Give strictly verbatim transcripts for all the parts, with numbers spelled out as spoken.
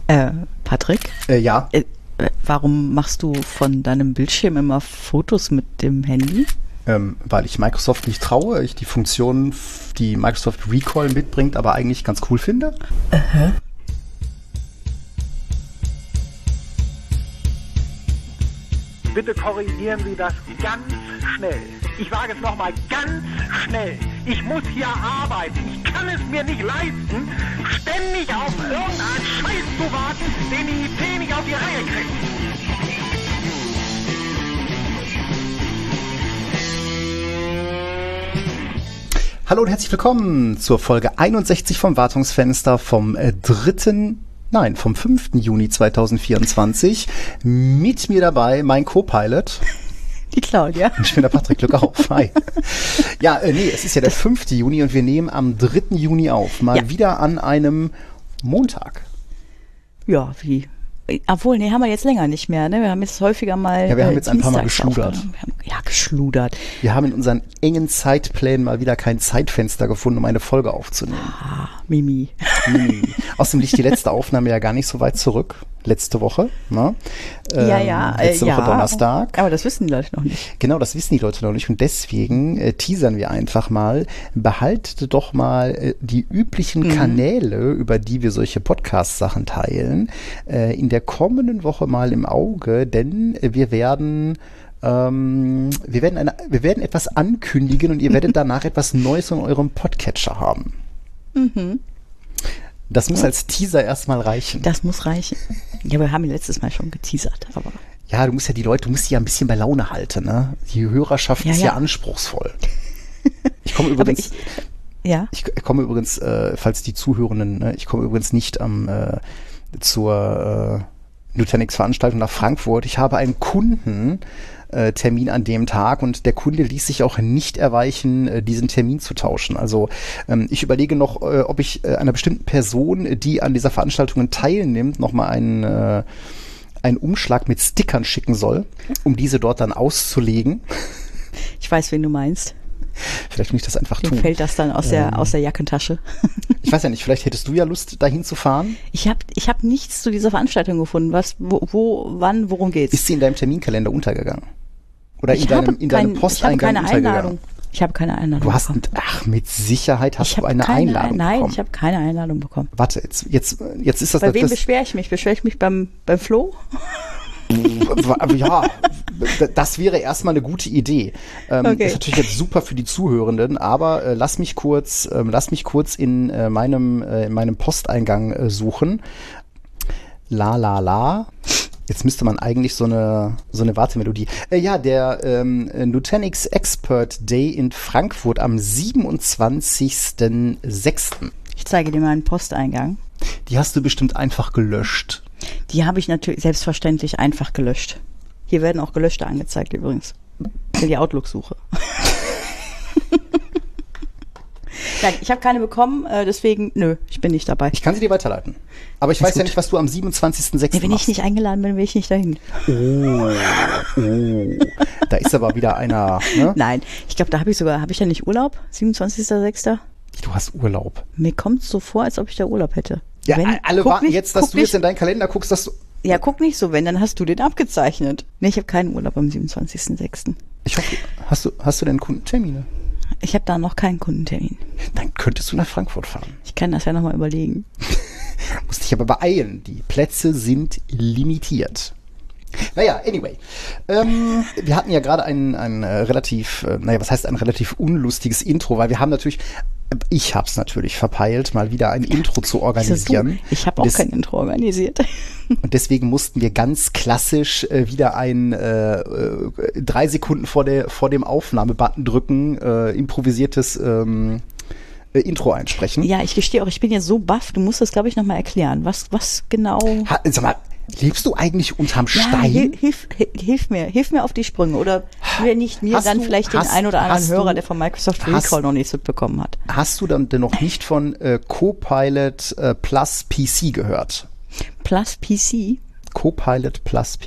Äh, Patrick? Äh, ja. Äh, warum machst du von deinem Bildschirm immer Fotos mit dem Handy? Ähm, weil ich Microsoft nicht traue, ich die Funktion, die Microsoft Recall mitbringt, aber eigentlich ganz cool finde. Aha. Bitte korrigieren Sie das ganz schnell. Ich sage es nochmal, ganz schnell. Ich muss hier arbeiten. Ich kann es mir nicht leisten, ständig auf irgendeinen Scheiß zu warten, den die I T nicht auf die Reihe kriegt. Hallo und herzlich willkommen zur Folge einundsechzig vom Wartungsfenster vom äh, dritten Nein, vom fünften Juni zweitausendvierundzwanzig. Mit mir dabei mein Co-Pilot. Die Claudia. Ich bin der Patrick, Glück auf. Hi. Ja, äh, nee, es ist ja der fünfte Juni und wir nehmen am dritten Juni auf. Mal ja. wieder an einem Montag. Ja, wie? Obwohl, nee, haben wir jetzt länger nicht mehr, ne? Wir haben jetzt häufiger mal. Ja, wir haben äh, jetzt ein paar Mal geschludert. Wir haben, ja, geschludert. Wir haben in unseren engen Zeitplänen mal wieder kein Zeitfenster gefunden, um eine Folge aufzunehmen. Ah, Mimi. Mimi. Außerdem liegt die letzte Aufnahme ja gar nicht so weit zurück. Letzte Woche, ne? Ähm, ja, ja. Letzte äh, Woche ja, Donnerstag. Aber das wissen die Leute noch nicht. Genau, das wissen die Leute noch nicht. Und deswegen äh, teasern wir einfach mal. Behaltet doch mal äh, die üblichen mhm. Kanäle, über die wir solche Podcast-Sachen teilen, äh, in der kommenden Woche mal im Auge, denn äh, wir werden ähm, wir werden eine, wir werden etwas ankündigen und ihr werdet danach etwas Neues in eurem Podcatcher haben. Mhm. Das muss ja. als Teaser erstmal reichen. Das muss reichen. Ja, wir haben ihn letztes Mal schon geteasert, aber. Ja, du musst ja die Leute, du musst die ja ein bisschen bei Laune halten, ne? Die Hörerschaft ja, ist ja, ja anspruchsvoll. Ich komme übrigens, ich, ja. ich komme übrigens, äh, falls die Zuhörenden, ne, ich komme übrigens nicht am äh, zur äh, Nutanix-Veranstaltung nach Frankfurt. Ich habe einen Kunden, äh, Termin an dem Tag und der Kunde ließ sich auch nicht erweichen, äh, diesen Termin zu tauschen. Also ähm, ich überlege noch, äh, ob ich äh, einer bestimmten Person, die an dieser Veranstaltung teilnimmt, nochmal einen, äh, einen Umschlag mit Stickern schicken soll, um diese dort dann auszulegen. Ich weiß, wen du meinst. Vielleicht muss ich das einfach Dem tun. fällt das dann aus der, ähm, aus der Jackentasche. Ich weiß ja nicht, vielleicht hättest du ja Lust, dahin zu fahren. Ich habe ich hab nichts zu dieser Veranstaltung gefunden. Was, wo, wo, wann, worum geht's? Ist sie in deinem Terminkalender untergegangen? Oder ich in deinem, habe in deinem kein, Posteingang ich habe keine untergegangen? Einladung. Ich habe keine Einladung Du hast, bekommen. ach, mit Sicherheit hast ich du eine keine, Einladung nein, bekommen. ich habe keine Einladung bekommen. Warte, jetzt, jetzt, jetzt ist das... Bei das, wem das, beschwere ich mich? Beschwere ich mich beim, beim Flo? Ja, das wäre erstmal eine gute Idee. Ähm, Okay. Ist natürlich jetzt super für die Zuhörenden, aber äh, lass mich kurz, ähm, lass mich kurz in äh, meinem, äh, in meinem Posteingang äh, suchen. La la la. Jetzt müsste man eigentlich so eine so eine Wartemelodie. Äh, ja, der ähm, Nutanix Expert Day in Frankfurt am siebenundzwanzigsten sechsten Ich zeige dir meinen Posteingang. Die hast du bestimmt einfach gelöscht. Die habe ich natürlich selbstverständlich einfach gelöscht. Hier werden auch gelöschte angezeigt übrigens. Für die Outlook-Suche. Nein, ich habe keine bekommen, äh, deswegen, nö, ich bin nicht dabei. Ich kann sie dir weiterleiten. Aber ich Ist weiß gut. ja nicht, was du am siebenundzwanzigsten sechsten Nee, wenn machst. ich nicht eingeladen bin, will ich nicht dahin. Oh, oh. Da ist aber wieder einer, ne? Nein, ich glaube, da habe ich sogar, habe ich ja nicht Urlaub? siebenundzwanzigsten sechsten Du hast Urlaub. Mir kommt es so vor, als ob ich da Urlaub hätte. Ja, Wenn, alle guck warten nicht, jetzt, dass guck du jetzt nicht, in deinen Kalender guckst, dass du... Ja, guck nicht so, wenn, dann hast du den abgezeichnet. Nee, ich habe keinen Urlaub am siebenundzwanzigsten sechsten Ich hoffe, hast du, hast du denn Kundentermine? Ich habe da noch keinen Kundentermin. Dann könntest du nach Frankfurt fahren. Ich kann das ja nochmal überlegen. Musst dich aber beeilen. Die Plätze sind limitiert. Naja, anyway. Ähm, wir hatten ja gerade ein, ein äh, relativ, äh, naja, was heißt ein relativ unlustiges Intro, weil wir haben natürlich, äh, ich habe es natürlich verpeilt, mal wieder ein Intro zu organisieren. Ich habe auch Des, kein Intro organisiert. Und deswegen mussten wir ganz klassisch äh, wieder ein äh, äh, drei Sekunden vor, der, vor dem Aufnahmebutton drücken, äh, improvisiertes ähm, äh, Intro einsprechen. Ja, ich gestehe auch, ich bin jetzt so baff, du musst das, glaube ich, nochmal erklären. Was, was genau... Ha, sag mal, lebst du eigentlich unterm Ja, Stein? hilf, hilf, hilf mir, hilf mir auf die Sprünge. Oder wenn nicht mir, Hast dann du- vielleicht den hast- ein oder anderen hast Hörer, du- der von Microsoft hast- Recall noch nichts mitbekommen hat. Hast du dann denn noch nicht von äh, Copilot äh, Plus P C gehört? Plus P C? Copilot Plus P C.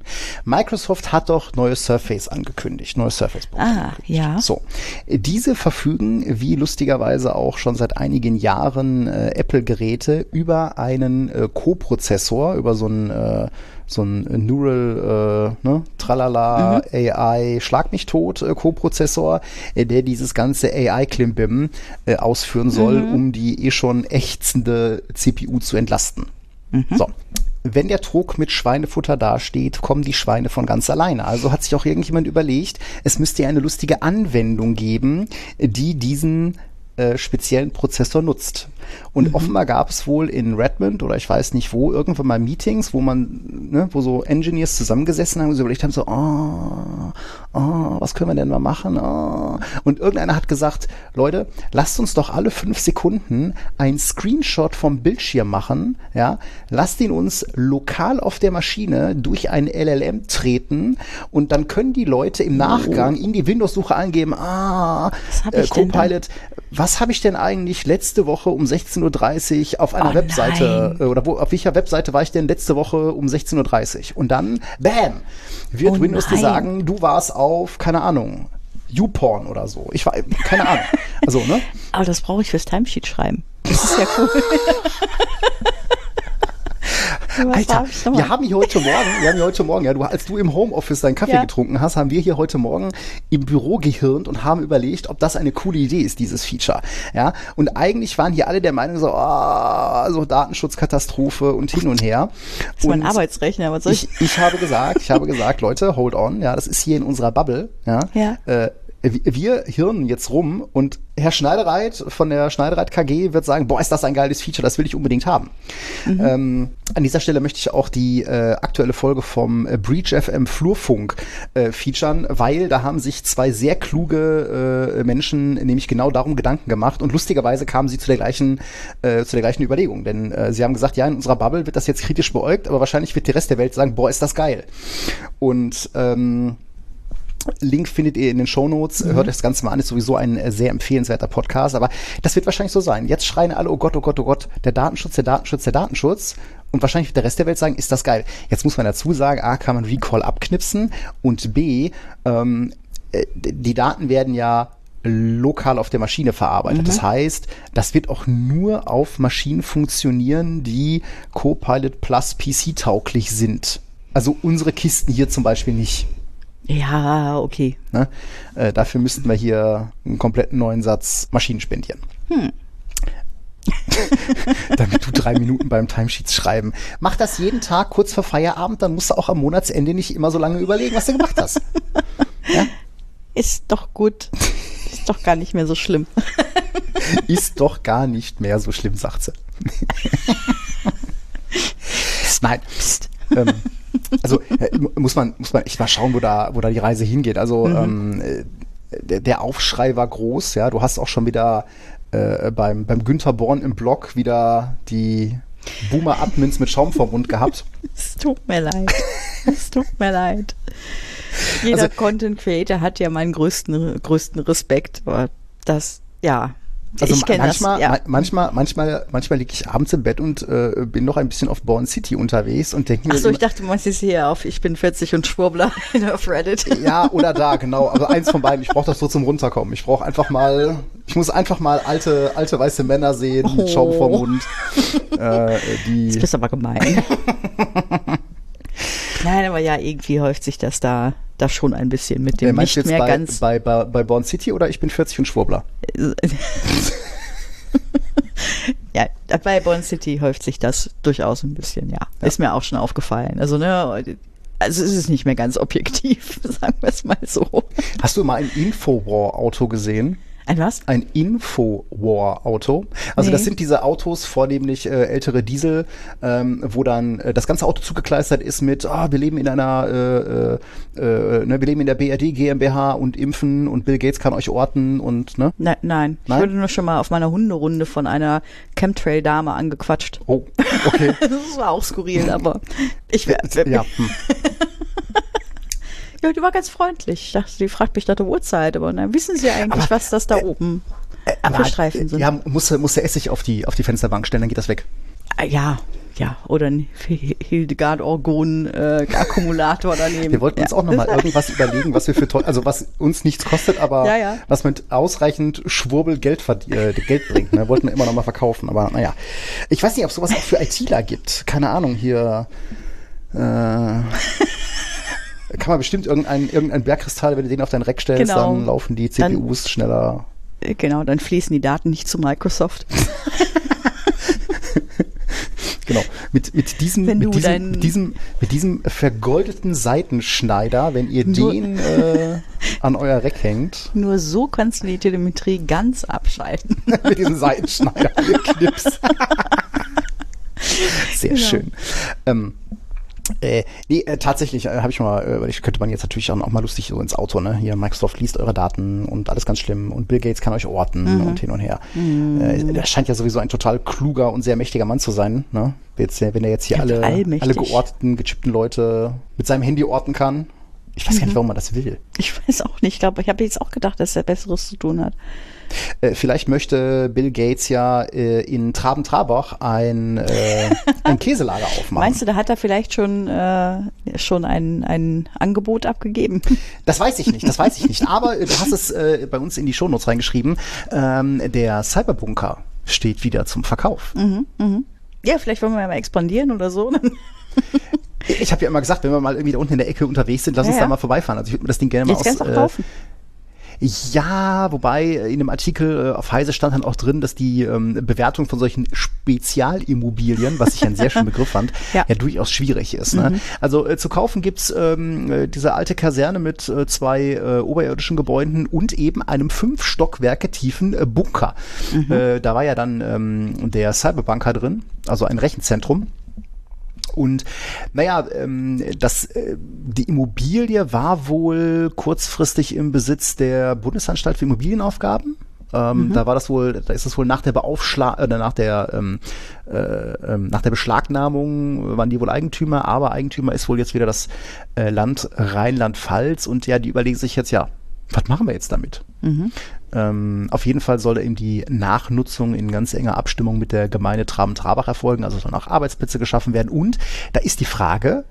Microsoft hat doch neue Surface angekündigt, neue Surface Book. Ah, ja. So, diese verfügen, wie lustigerweise auch schon seit einigen Jahren äh, Apple-Geräte, über einen äh, Co-Prozessor, über so einen äh, so ein Neural, äh, ne, Tralala, mhm. A I, Schlag mich tot, äh, Co-Prozessor, äh, der dieses ganze A I-Klimbim äh, ausführen soll, mhm. um die eh schon ächzende C P U zu entlasten. Mhm. So. Wenn der Trog mit Schweinefutter dasteht, kommen die Schweine von ganz alleine. Also hat sich auch irgendjemand überlegt, es müsste ja eine lustige Anwendung geben, die diesen äh, speziellen Prozessor nutzt. Und mhm. offenbar gab es wohl in Redmond oder ich weiß nicht wo, irgendwann mal Meetings, wo man, ne, wo so Engineers zusammengesessen haben und so überlegt haben, so, oh, oh, was können wir denn mal machen? Oh. Und irgendeiner hat gesagt, Leute, lasst uns doch alle fünf Sekunden ein Screenshot vom Bildschirm machen, ja, lasst ihn uns lokal auf der Maschine durch ein L L M treten und dann können die Leute im Nachgang in die Windows-Suche eingeben, ah, äh, Copilot, was habe ich denn eigentlich letzte Woche um sechzehn Uhr dreißig auf einer oh, Webseite äh, oder wo, auf welcher Webseite war ich denn letzte Woche um sechzehn Uhr dreißig? Und dann, bam, wird oh, Windows nein. dir sagen, du warst auf, keine Ahnung, YouPorn oder so. Ich war, keine Ahnung. Also, ne? Aber das brauche ich fürs Timesheet schreiben. Das ist ja cool. Alter, wir haben hier heute Morgen, wir haben hier heute Morgen, ja, du, als du im Homeoffice deinen Kaffee ja. getrunken hast, haben wir hier heute Morgen im Büro gehirnt und haben überlegt, ob das eine coole Idee ist, dieses Feature. Ja, und eigentlich waren hier alle der Meinung so, oh, so Datenschutzkatastrophe und hin und her. Das ist mein Arbeitsrechner, was soll ich? ich? Ich habe gesagt, ich habe gesagt, Leute, hold on, ja, das ist hier in unserer Bubble, ja, ja. Äh, wir hirnen jetzt rum und Herr Schneidereit von der Schneidereit K G wird sagen, boah, ist das ein geiles Feature, das will ich unbedingt haben. Mhm. Ähm, an dieser Stelle möchte ich auch die äh, aktuelle Folge vom äh, Breach F M Flurfunk äh, featuren, weil da haben sich zwei sehr kluge äh, Menschen nämlich genau darum Gedanken gemacht und lustigerweise kamen sie zu der gleichen äh, zu der gleichen Überlegung, denn äh, sie haben gesagt, ja, in unserer Bubble wird das jetzt kritisch beäugt, aber wahrscheinlich wird der Rest der Welt sagen, boah, ist das geil. Und ähm, Link findet ihr in den Shownotes. Mhm. Hört euch das Ganze mal an, ist sowieso ein äh, sehr empfehlenswerter Podcast, aber das wird wahrscheinlich so sein. Jetzt schreien alle, oh Gott, oh Gott, oh Gott, der Datenschutz, der Datenschutz, der Datenschutz. Und wahrscheinlich wird der Rest der Welt sagen, ist das geil. Jetzt muss man dazu sagen, A, kann man Recall abknipsen und B, ähm, äh, die Daten werden ja lokal auf der Maschine verarbeitet. Mhm. Das heißt, das wird auch nur auf Maschinen funktionieren, die Copilot Plus P C-tauglich sind. Also unsere Kisten hier zum Beispiel nicht. Ja, okay. Ne? Äh, dafür müssten wir hier einen kompletten neuen Satz Maschinen spendieren. Hm. Damit du drei Minuten beim Timesheets schreiben. Mach das jeden Tag kurz vor Feierabend, dann musst du auch am Monatsende nicht immer so lange überlegen, was du gemacht hast. Ja? Ist doch gut. Ist doch gar nicht mehr so schlimm. Ist doch gar nicht mehr so schlimm, sagt sie. Nein. Psst. ähm, Also äh, muss man muss man echt mal schauen, wo da wo da die Reise hingeht. Also mhm. ähm, der, der Aufschrei war groß. Ja, du hast auch schon wieder äh, beim beim Günther Born im Blog wieder die Boomer-Admins mit Schaum vorm Mund gehabt. Es tut mir leid. Es tut mir leid. Jeder also, Content Creator hat ja meinen größten größten Respekt. Aber das ja. Also ich manchmal, das, ja. manchmal, manchmal, manchmal liege ich abends im Bett und äh, bin noch ein bisschen auf Born City unterwegs und denke mir. Achso, ich dachte, du meinst jetzt hier auf Ich bin vierzig und Schwurbler auf Reddit. Ja, oder da, genau. Also eins von beiden. Ich brauche das so zum Runterkommen. Ich brauche einfach mal, ich muss einfach mal alte, alte weiße Männer sehen mit oh. Schaum vorm Mund. Äh, die das bist aber gemein. Nein, aber ja, irgendwie häuft sich das da, da schon ein bisschen mit dem nicht mehr bei, ganz. Bei, bei, bei Born City oder Ich bin vierzig und Schwurbler? Ja, bei Born City häuft sich das durchaus ein bisschen, ja. ja. Ist mir auch schon aufgefallen. Also, ne, also es ist nicht mehr ganz objektiv, sagen wir es mal so. Hast du mal ein Infowar-Auto gesehen? Ein was? Ein Infowar-Auto. Also nee. Das sind diese Autos, vornehmlich äh, ältere Diesel, ähm, wo dann äh, das ganze Auto zugekleistert ist mit, ah, wir leben in einer, äh, äh, ne, wir leben in der B R D GmbH und impfen und Bill Gates kann euch orten und, ne? Nein, nein. Ich wurde nur schon mal auf meiner Hunderunde von einer Chemtrail-Dame angequatscht. Oh, okay. Das war auch skurril, aber ich werde... Ja, hm. Ja, die war ganz freundlich. Ich dachte, die fragt mich nach der Uhrzeit, aber dann wissen sie eigentlich, aber, was das da äh, oben äh, für Streifen sind. Ja, muss, muss der Essig auf die, auf die Fensterbank stellen, dann geht das weg. Ja, Ja, oder ein Hildegard Orgon äh, Akkumulator daneben. Wir wollten ja. uns auch nochmal irgendwas überlegen, was wir für toll, also was uns nichts kostet, aber ja, ja. was mit ausreichend Schwurbel Geld, äh, Geld bringt. Ne? Wollten wir immer noch mal verkaufen, aber naja. Ich weiß nicht, ob es sowas auch für ITler gibt. Keine Ahnung, hier äh, kann man bestimmt irgendein, irgendein Bergkristall, wenn du den auf dein Rack stellst, genau. dann laufen die C P Us dann, schneller. Genau, dann fließen die Daten nicht zu Microsoft. Genau, mit, mit, diesem, mit, diesem, mit, diesem, mit diesem vergoldeten Seitenschneider, wenn ihr den äh, an euer Rack hängt. Nur so kannst du die Telemetrie ganz abschalten. Mit diesem Seitenschneider, Knips. Sehr genau. schön. Ähm, Äh, nee, äh, tatsächlich äh, habe ich mal, äh, ich könnte man jetzt natürlich auch, auch mal lustig so ins Auto, ne? Hier, Microsoft liest eure Daten und alles ganz schlimm und Bill Gates kann euch orten mhm. und hin und her. Mhm. Äh, der scheint ja sowieso ein total kluger und sehr mächtiger Mann zu sein, ne? Jetzt, wenn er jetzt hier alle, alle georteten, gechippten Leute mit seinem Handy orten kann. Ich weiß mhm. gar nicht, warum man das will. Ich weiß auch nicht. Ich glaube, ich habe jetzt auch gedacht, dass er Besseres zu tun hat. Äh, vielleicht möchte Bill Gates ja äh, in Traben-Trabach ein, äh, ein Käselager aufmachen. Meinst du, da hat er vielleicht schon, äh, schon ein, ein Angebot abgegeben? Das weiß ich nicht, das weiß ich nicht. Aber äh, du hast es äh, bei uns in die Shownotes reingeschrieben. Ähm, der Cyberbunker steht wieder zum Verkauf. Mhm, mhm. Ja, vielleicht wollen wir ja mal expandieren oder so. Ich habe ja immer gesagt, wenn wir mal irgendwie da unten in der Ecke unterwegs sind, lass ja, uns da mal vorbeifahren. Also ich würde mir das Ding gerne mal aus... Jetzt kannst du kaufen. Ja, wobei in dem Artikel äh, auf Heise stand dann auch drin, dass die ähm, Bewertung von solchen Spezialimmobilien, was ich einen sehr schönen Begriff fand, ja. ja durchaus schwierig ist. Ne? Mhm. Also äh, zu kaufen gibt's ähm, diese alte Kaserne mit äh, zwei äh, oberirdischen Gebäuden und eben einem fünf Stockwerke tiefen äh, Bunker. Mhm. Äh, da war ja dann ähm, der Cyberbunker drin, also ein Rechenzentrum. Und naja, ähm, das, äh, die Immobilie war wohl kurzfristig im Besitz der Bundesanstalt für Immobilienaufgaben. Ähm, mhm. Da war das wohl, da ist es wohl nach der Beaufschlag, äh, nach der ähm, äh, nach der Beschlagnahmung waren die wohl Eigentümer, aber Eigentümer ist wohl jetzt wieder das äh, Land Rheinland-Pfalz und ja, die überlegen sich jetzt ja, was machen wir jetzt damit? Mhm. Ähm, auf jeden Fall soll eben die Nachnutzung in ganz enger Abstimmung mit der Gemeinde Traben-Trabach erfolgen, also sollen auch Arbeitsplätze geschaffen werden. Und da ist die Frage,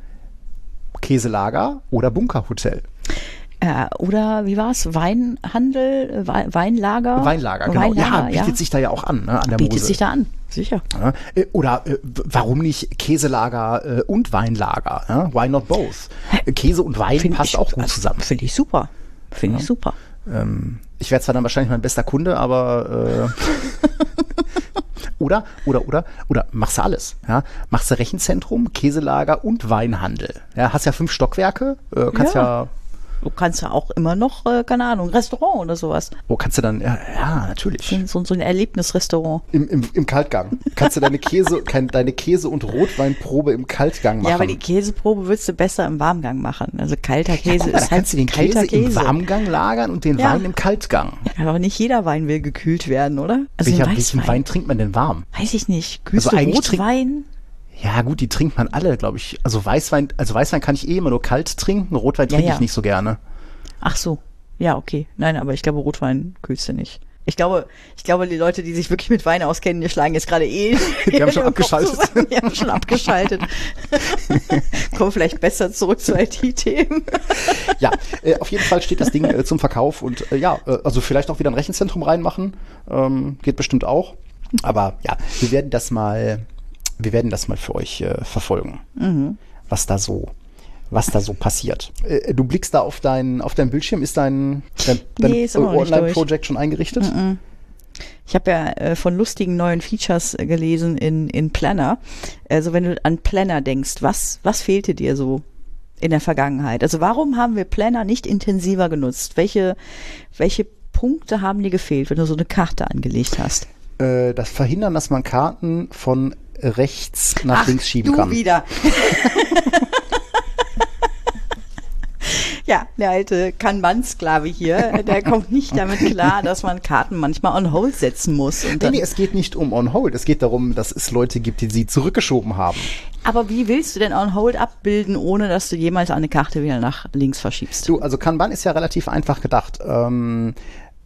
Käselager oder Bunkerhotel? Äh, oder wie war es? Weinhandel, We Weinlager? Weinlager, genau. Weinlager, ja, bietet ja. sich da ja auch an, ne, an der bietet Mosel. sich da an, sicher. Ja, äh, oder äh, warum nicht Käselager äh, und Weinlager? Ja? Why not both? Äh, Käse und Wein Find passt ich, auch gut zusammen. Finde ich super. Finde ja. ich super. Ähm, ich werde zwar dann wahrscheinlich mein bester Kunde, aber äh, oder, oder, oder, oder machst du alles. Ja? Machst du Rechenzentrum, Käselager und Weinhandel. Ja, hast ja fünf Stockwerke, äh, kannst ja, ja du kannst ja auch immer noch, äh, keine Ahnung, Restaurant oder sowas. Wo kannst du dann, ja, ja natürlich. So, so ein Erlebnisrestaurant. Im, im, im Kaltgang. Kannst du deine Käse, kein, deine Käse- und Rotweinprobe im Kaltgang machen. Ja, aber die Käseprobe würdest du besser im Warmgang machen. Also kalter Käse ja, mal, ist halt kannst du den kalter Käse, Käse im Käse. Warmgang lagern und den ja. Wein im Kaltgang. Ja, aber nicht jeder Wein will gekühlt werden, oder? Also Welcher, welchen Wein trinkt man denn warm? Weiß ich nicht. Kühlst also du Rotwein? Ja gut, die trinkt man alle, glaube ich. Also Weißwein, also Weißwein kann ich eh immer nur kalt trinken, Rotwein trinke ja, ja. ich nicht so gerne. Ach so, ja, okay. Nein, aber ich glaube, Rotwein kühlst du nicht. Ich glaube, ich glaube, die Leute, die sich wirklich mit Wein auskennen, die schlagen jetzt gerade eh. Die haben schon abgeschaltet. Die haben schon abgeschaltet. Kommen vielleicht besser zurück zu I T-Themen. Ja, äh, auf jeden Fall steht das Ding äh, zum Verkauf und äh, ja, äh, also vielleicht auch wieder ein Rechenzentrum reinmachen. Ähm, geht bestimmt auch. Aber ja, wir werden das mal, wir werden das mal für euch äh, verfolgen, mhm. was da so was da so passiert. Äh, du blickst da auf dein, auf dein Bildschirm, ist dein, dein, dein nee, Online-Projekt schon eingerichtet? Mm-mm. Ich habe ja äh, von lustigen neuen Features äh, gelesen in, in Planner. Also wenn du an Planner denkst, was, was fehlte dir so in der Vergangenheit? Also warum haben wir Planner nicht intensiver genutzt? Welche, welche Punkte haben dir gefehlt, wenn du so eine Karte angelegt hast? Äh, das Verhindern, dass man Karten von rechts nach Ach, links schieben du kann. wieder. Ja, der alte Kanban-Sklave hier, der kommt nicht damit klar, dass man Karten manchmal on hold setzen muss. Und nee, nee, es geht nicht um on hold. Es geht darum, dass es Leute gibt, die sie zurückgeschoben haben. Aber wie willst du denn on hold abbilden, ohne dass du jemals eine Karte wieder nach links verschiebst? Du, also Kanban ist ja relativ einfach gedacht. Ähm,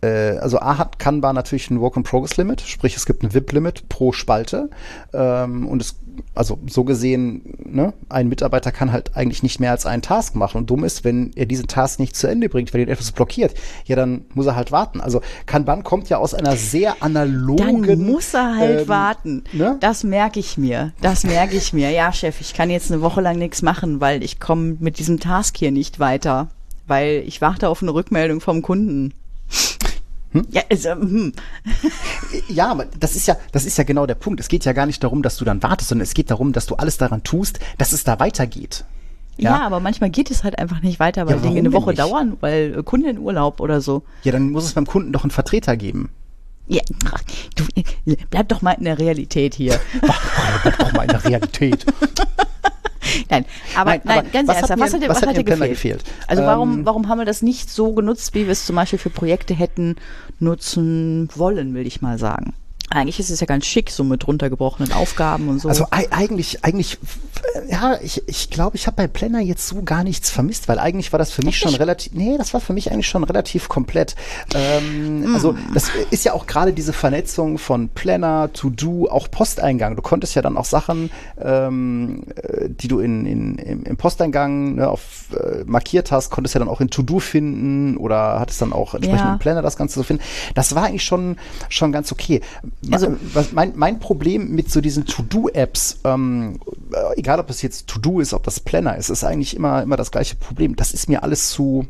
äh, also A hat Kanban natürlich ein Work-in-Progress-Limit, sprich es gibt ein V I P-Limit pro Spalte ähm, und es, also so gesehen, ne, ein Mitarbeiter kann halt eigentlich nicht mehr als einen Task machen und dumm ist, wenn er diesen Task nicht zu Ende bringt, weil ihn etwas blockiert, ja, dann muss er halt warten. Also Kanban kommt ja aus einer sehr analogen... Dann muss er halt ähm, warten. Ne? Das merke ich mir. Das merke ich mir. Ja, Chef, ich kann jetzt eine Woche lang nichts machen, weil ich komme mit diesem Task hier nicht weiter, weil ich warte auf eine Rückmeldung vom Kunden. Hm? Ja, also, hm. Ja, aber das ist ja, das ist ja genau der Punkt. Es geht ja gar nicht darum, dass du dann wartest, sondern es geht darum, dass du alles daran tust, dass es da weitergeht. Ja, Ja, aber manchmal geht es halt einfach nicht weiter, weil Ja, Dinge warum eine Woche denn nicht? dauern, weil äh, Kunde in Urlaub oder so. Ja, dann muss es beim Kunden doch einen Vertreter geben. Ja, ach, du, äh, bleib doch mal in der Realität hier. Ach, bleib doch mal in der Realität. Nein, aber Nein, nein, aber ganz was ernsthaft, hat mir- was hat dir, was was hat hat dir dir im Planner gefehlt? gefehlt? Also warum, Ähm, warum haben wir das nicht so genutzt, wie wir es zum Beispiel für Projekte hätten nutzen wollen, will ich mal sagen. Eigentlich ist es ja ganz schick, so mit runtergebrochenen Aufgaben und so. Also ei- eigentlich, eigentlich, äh, ja, ich ich, glaube, ich habe bei Planner jetzt so gar nichts vermisst, weil eigentlich war das für mich schon relativ, nee, das war für mich eigentlich schon relativ komplett. Ähm, Mm. Also das ist ja auch gerade diese Vernetzung von Planner, To-Do, auch Posteingang. Du konntest ja dann auch Sachen, ähm, äh, die du in, in, im, im Posteingang ne, auf, äh, markiert hast, konntest ja dann auch in To-Do finden oder hattest dann auch entsprechend Ja. im Planner das Ganze zu finden. Das war eigentlich schon, schon ganz okay. Also- Was mein, mein Problem mit so diesen To-Do-Apps, ähm, äh, egal ob es jetzt To-Do ist, ob das Planner ist, ist eigentlich immer, immer das gleiche Problem. Das ist mir alles zu,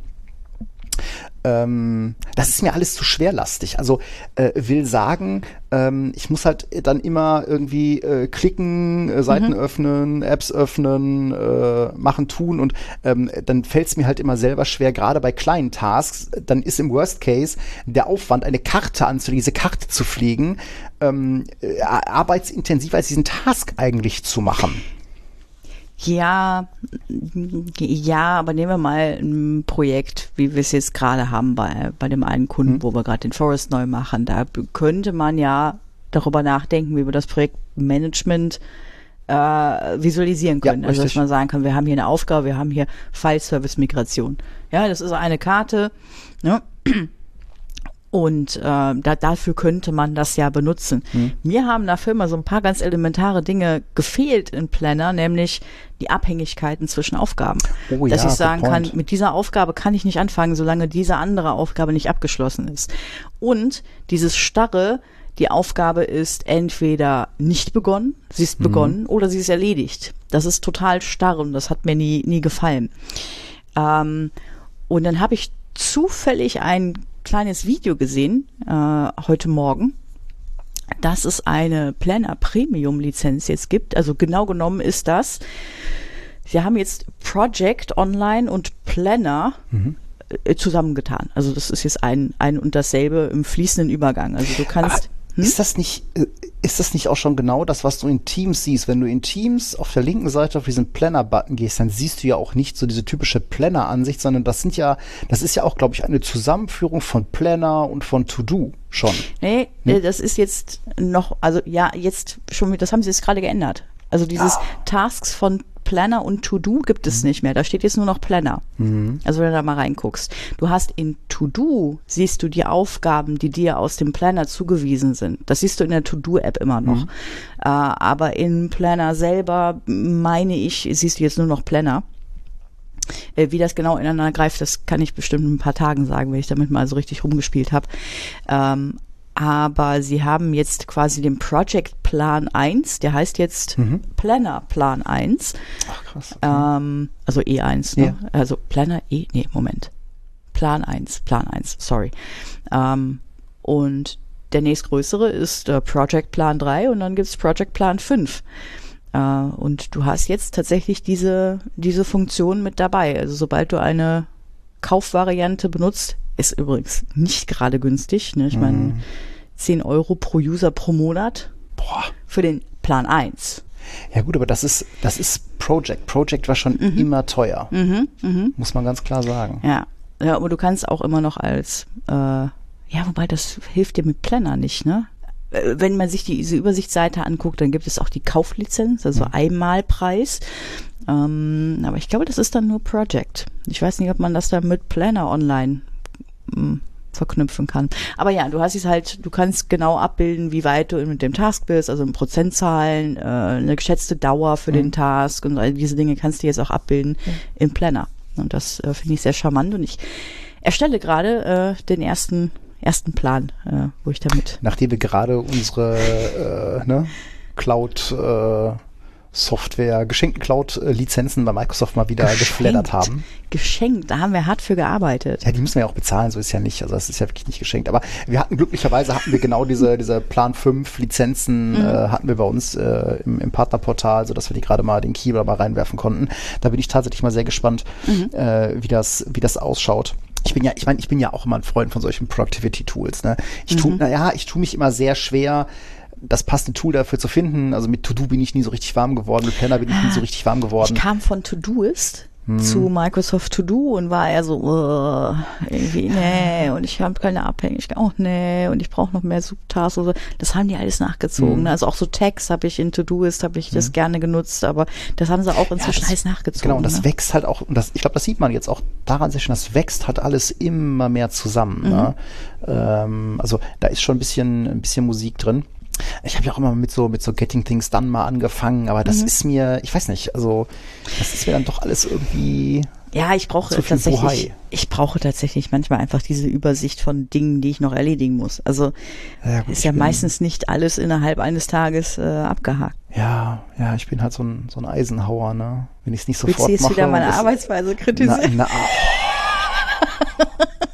ähm, das ist mir alles zu schwerlastig. Also äh, will sagen, ähm, ich muss halt dann immer irgendwie äh, klicken, äh, Seiten Mhm. öffnen, Apps öffnen, äh, machen, tun und ähm, dann fällt es mir halt immer selber schwer, gerade bei kleinen Tasks, dann ist im Worst Case der Aufwand, eine Karte anzulegen, diese Karte zu pflegen, ähm, äh, arbeitsintensiver als diesen Task eigentlich zu machen. Ja, ja, aber nehmen wir mal ein Projekt, wie wir es jetzt gerade haben bei, bei dem einen Kunden, Mhm. wo wir gerade den Forest neu machen. Da könnte man ja darüber nachdenken, wie wir das Projektmanagement äh, visualisieren können. Ja, also dass richtig. man sagen kann, wir haben hier eine Aufgabe, wir haben hier File-Service-Migration. Ja, das ist eine Karte, ne? Und äh, da, dafür könnte man das ja benutzen. Mhm. Mir haben dafür immer so ein paar ganz elementare Dinge gefehlt in Planner, nämlich die Abhängigkeiten zwischen Aufgaben. Oh Dass ja, ich sagen good kann, point. mit dieser Aufgabe kann ich nicht anfangen, solange diese andere Aufgabe nicht abgeschlossen ist. Und dieses starre, die Aufgabe ist entweder nicht begonnen, sie ist Mhm. begonnen oder sie ist erledigt. Das ist total starr und das hat mir nie, nie gefallen. Ähm, und dann habe ich zufällig ein kleines Video gesehen, äh, heute Morgen, dass es eine Planner Premium Lizenz jetzt gibt. Also genau genommen ist das, sie haben jetzt Project Online und Planner Mhm. äh, zusammengetan. Also das ist jetzt ein, ein und dasselbe im fließenden Übergang. Also du kannst... Ah, Ist das nicht, äh, ist das nicht auch schon genau das, was du in Teams siehst? Wenn du in Teams auf der linken Seite auf diesen Planner-Button gehst, dann siehst du ja auch nicht so diese typische Planner-Ansicht, sondern das sind ja, das ist ja auch, glaube ich, eine Zusammenführung von Planner und von To-Do schon. Nee, Nee? äh, das ist jetzt noch, also ja, jetzt schon, das haben sie jetzt gerade geändert. Also dieses Tasks von Planner und To-Do gibt es nicht mehr. Da steht jetzt nur noch Planner. Mhm. Also wenn du da mal reinguckst. Du hast in To-Do, siehst du die Aufgaben, die dir aus dem Planner zugewiesen sind. Das siehst du in der To-Do-App immer noch. Mhm. Äh, aber im Planner selber, meine ich, siehst du jetzt nur noch Planner. Äh, wie das genau ineinander greift, das kann ich bestimmt in ein paar Tagen sagen, wenn ich damit mal so richtig rumgespielt habe. Ähm, aber sie haben jetzt quasi den Project Plan eins, der heißt jetzt Mhm. Planner Plan eins. Ach krass. Ähm, also E eins, ne? Ja. Also Planner E, nee, Moment. Plan eins, Plan eins, sorry. Ähm, und der nächstgrößere ist äh, Project Plan drei und dann gibt's Project Plan fünf. Äh, und du hast jetzt tatsächlich diese, diese Funktion mit dabei. Also sobald du eine Kaufvariante benutzt, ist übrigens nicht gerade günstig, ne? Ich meine, Mhm. zehn Euro pro User pro Monat Boah. für den Plan eins. Ja gut, aber das ist, das ist Project. Project war schon immer teuer. Mhm, mhm. Muss man ganz klar sagen. Ja, ja, aber du kannst auch immer noch als, äh, ja, wobei das hilft dir mit Planner nicht, ne? Äh, Wenn man sich die, diese Übersichtsseite anguckt, dann gibt es auch die Kauflizenz, also Einmalpreis. Ähm, aber ich glaube, das ist dann nur Project. Ich weiß nicht, ob man das dann mit Planner online mh, verknüpfen kann. Aber ja, du hast es halt, du kannst genau abbilden, wie weit du mit dem Task bist, also in Prozentzahlen, äh, eine geschätzte Dauer für mhm. den Task und all diese Dinge kannst du jetzt auch abbilden mhm. im Planner. Und das äh, finde ich sehr charmant und ich erstelle gerade äh, den ersten ersten Plan, äh, wo ich damit... Nachdem wir gerade unsere äh, ne, Cloud äh, Software, geschenkten Cloud-Lizenzen bei Microsoft mal wieder geschenkt, geflattert haben. Geschenkt, da haben wir hart für gearbeitet. Ja, die müssen wir ja auch bezahlen, so ist ja nicht. Also das ist ja wirklich nicht geschenkt. Aber wir hatten glücklicherweise, hatten wir genau diese, diese Plan fünf Lizenzen, mhm. äh, hatten wir bei uns äh, im, im Partnerportal, sodass wir die gerade mal den Keyword mal reinwerfen konnten. Da bin ich tatsächlich mal sehr gespannt, mhm. äh, wie das, wie das ausschaut. Ich bin ja, ich meine, ich bin ja auch immer ein Freund von solchen Productivity-Tools. Ne? Ich tu, mhm. naja, ich tue mich immer sehr schwer, das passende Tool dafür zu finden. Also mit To-Do bin ich nie so richtig warm geworden, mit Planner bin ich nie so richtig warm geworden. Ich kam von Todoist hm. zu Microsoft To-Do und war eher so, uh, irgendwie, nee, und ich habe keine Abhängigkeit, oh nee, und ich brauche noch mehr Subtasks oder so. Das haben die alles nachgezogen. Hm. Also auch so Tags habe ich in Todoist, habe ich das hm. gerne genutzt, aber das haben sie auch inzwischen ja, das, alles nachgezogen. Genau, und das ne? wächst halt auch, und das, ich glaube, das sieht man jetzt auch daran sehr schön, das wächst halt alles immer mehr zusammen. Mhm. Ne? Ähm, also da ist schon ein bisschen, ein bisschen Musik drin. Ich habe ja auch immer mit so mit so Getting Things Done mal angefangen, aber das mhm. ist mir, ich weiß nicht, also das ist mir dann doch alles irgendwie. Ja, ich brauche tatsächlich, Buhai. ich brauche tatsächlich manchmal einfach diese Übersicht von Dingen, die ich noch erledigen muss. Also ja, gut, ist ja meistens nicht alles innerhalb eines Tages äh, abgehakt. Ja, ja, ich bin halt so ein so ein Eisenhower, ne? Wenn ich es nicht sofort mache. Willst du jetzt wieder meine Arbeitsweise kritisieren? Na, na, oh.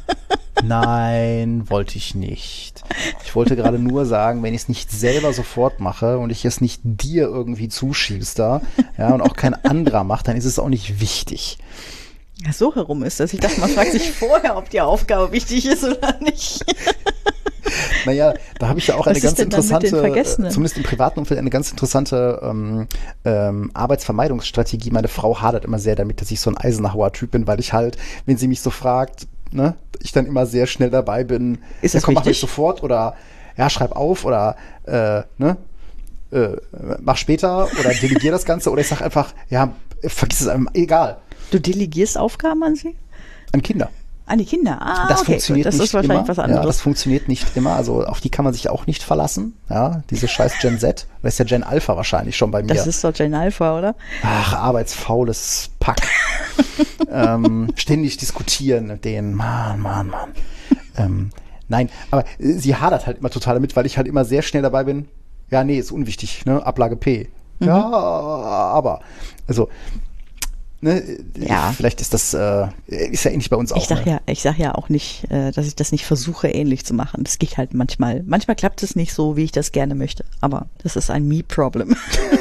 Nein, wollte ich nicht. Ich wollte gerade nur sagen, wenn ich es nicht selber sofort mache und ich es nicht dir irgendwie zuschiebst da, ja, und auch kein anderer macht, dann ist es auch nicht wichtig. Ja, so herum ist das. Ich dachte, man fragt sich vorher, ob die Aufgabe wichtig ist oder nicht. Naja, da habe ich ja auch eine ganz interessante, zumindest im privaten Umfeld, eine ganz interessante ähm, ähm, Arbeitsvermeidungsstrategie. Meine Frau hadert immer sehr damit, dass ich so ein Eisenhower-Typ bin, weil ich halt, wenn sie mich so fragt, ne, ich dann immer sehr schnell dabei bin. Ist das ja, komm, mach ich sofort oder ja, schreib auf oder äh, ne, äh, mach später oder delegier das Ganze oder ich sag einfach, ja, vergiss es einfach, egal. Du delegierst Aufgaben an sie? An Kinder. An die Kinder? Ah, das okay, funktioniert gut. Das nicht ist wahrscheinlich immer. Was anderes. Ja, das funktioniert nicht immer. Also auf die kann man sich auch nicht verlassen. Ja, diese scheiß Gen Z. Das ist ja Gen Alpha wahrscheinlich schon bei mir. Das ist doch Gen Alpha, oder? Ach, arbeitsfaules Pack. ähm, ständig diskutieren mit denen. Mann, Mann, Mann. ähm, nein, aber sie hadert halt immer total damit, weil ich halt immer sehr schnell dabei bin. Ja, nee, ist unwichtig. Ne? Ablage P. Mhm. Ja, aber. Also, Ne, ja. Vielleicht ist das, äh, ist ja ähnlich bei uns auch. Ich sag ne? ja, ich sag ja auch nicht, äh, dass ich das nicht versuche, ähnlich zu machen. Das geht halt manchmal. Manchmal klappt es nicht so, wie ich das gerne möchte. Aber das ist ein Me-Problem.